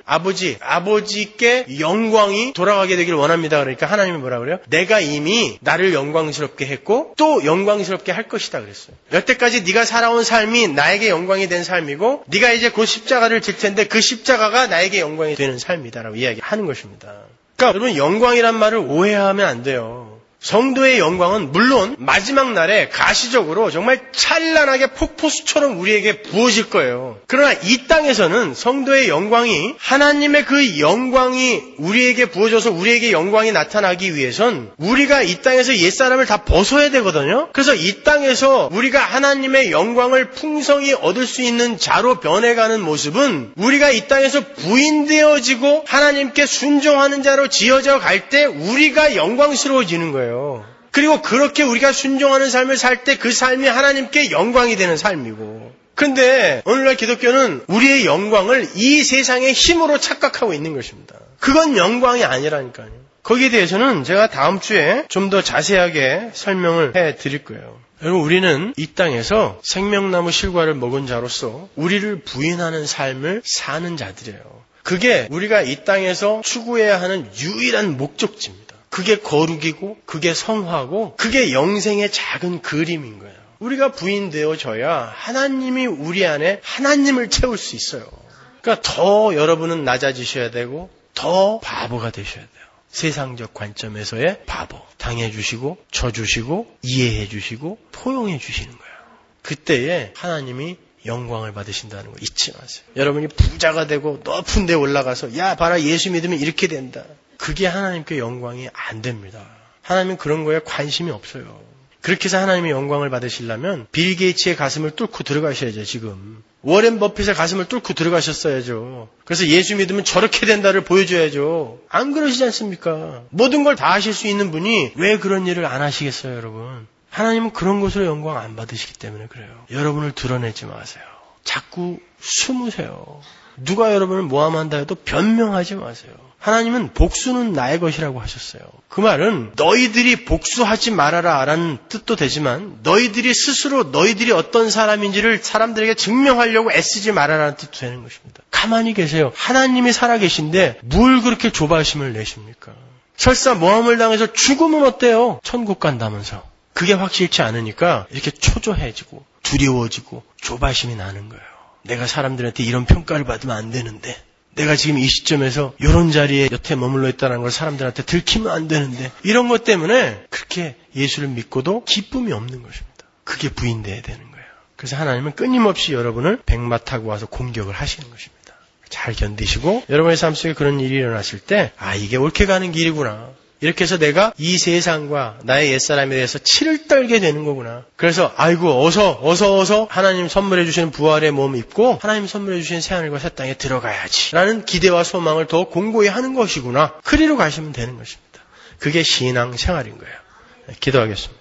아버지께 영광이 돌아가게 되기를 원합니다. 그러니까 하나님이 뭐라 그래요? 내가 이미 나를 영광스럽게 했고 또 영광스럽게 할 것이다 그랬어요. 여태까지 네가 살아온 삶이 나에게 영광이 된 삶이고 네가 이제 곧 십자가를 질 텐데 그 십자가가 나에게 영광이 되는 삶이다라고 이야기하는 것입니다. 그러니까 여러분 영광이란 말을 오해하면 안 돼요. 성도의 영광은 물론 마지막 날에 가시적으로 정말 찬란하게 폭포수처럼 우리에게 부어질 거예요. 그러나 이 땅에서는 성도의 영광이 하나님의 그 영광이 우리에게 부어져서 우리에게 영광이 나타나기 위해선 우리가 이 땅에서 옛사람을 다 벗어야 되거든요. 그래서 이 땅에서 우리가 하나님의 영광을 풍성히 얻을 수 있는 자로 변해가는 모습은 우리가 이 땅에서 부인되어지고 하나님께 순종하는 자로 지어져 갈 때 우리가 영광스러워지는 거예요. 그리고 그렇게 우리가 순종하는 삶을 살 때 그 삶이 하나님께 영광이 되는 삶이고 근데 오늘날 기독교는 우리의 영광을 이 세상의 힘으로 착각하고 있는 것입니다. 그건 영광이 아니라니까요. 거기에 대해서는 제가 다음 주에 좀 더 자세하게 설명을 해드릴 거예요. 여러분 우리는 이 땅에서 생명나무 실과를 먹은 자로서 우리를 부인하는 삶을 사는 자들이에요. 그게 우리가 이 땅에서 추구해야 하는 유일한 목적지입니다. 그게 거룩이고 그게 성화고 그게 영생의 작은 그림인 거예요. 우리가 부인되어져야 하나님이 우리 안에 하나님을 채울 수 있어요. 그러니까 더 여러분은 낮아지셔야 되고 더 바보가 되셔야 돼요. 세상적 관점에서의 바보. 당해주시고 쳐주시고 이해해주시고 포용해주시는 거예요. 그때에 하나님이 영광을 받으신다는 거 잊지 마세요. 여러분이 부자가 되고 높은 데 올라가서 야 봐라 예수 믿으면 이렇게 된다. 그게 하나님께 영광이 안 됩니다. 하나님은 그런 거에 관심이 없어요. 그렇게 해서 하나님의 영광을 받으시려면 빌 게이츠의 가슴을 뚫고 들어가셔야죠. 지금 워렌 버핏의 가슴을 뚫고 들어가셨어야죠. 그래서 예수 믿으면 저렇게 된다를 보여줘야죠. 안 그러시지 않습니까? 모든 걸 다 하실 수 있는 분이 왜 그런 일을 안 하시겠어요, 여러분? 하나님은 그런 것으로 영광 안 받으시기 때문에 그래요. 여러분을 드러내지 마세요. 자꾸 숨으세요. 누가 여러분을 모함한다 해도 변명하지 마세요. 하나님은 복수는 나의 것이라고 하셨어요. 그 말은 너희들이 복수하지 말아라 라는 뜻도 되지만 너희들이 스스로 너희들이 어떤 사람인지를 사람들에게 증명하려고 애쓰지 말아라는 뜻도 되는 것입니다. 가만히 계세요. 하나님이 살아계신데 뭘 그렇게 조바심을 내십니까? 설사 모함을 당해서 죽으면 어때요? 천국 간다면서. 그게 확실치 않으니까 이렇게 초조해지고 두려워지고 조바심이 나는 거예요. 내가 사람들한테 이런 평가를 받으면 안 되는데 내가 지금 이 시점에서 이런 자리에 여태 머물러 있다는 걸 사람들한테 들키면 안 되는데 이런 것 때문에 그렇게 예수를 믿고도 기쁨이 없는 것입니다. 그게 부인돼야 되는 거예요. 그래서 하나님은 끊임없이 여러분을 백마 타고 와서 공격을 하시는 것입니다. 잘 견디시고 여러분의 삶 속에 그런 일이 일어났을 때 이게 옳게 가는 길이구나. 이렇게 해서 내가 이 세상과 나의 옛사람에 대해서 치를 떨게 되는 거구나. 그래서 어서 하나님 선물해 주시는 부활의 몸 입고 하나님 선물해 주시는 새하늘과 새 땅에 들어가야지 라는 기대와 소망을 더 공고히 하는 것이구나. 그리로 가시면 되는 것입니다. 그게 신앙 생활인 거예요. 기도하겠습니다.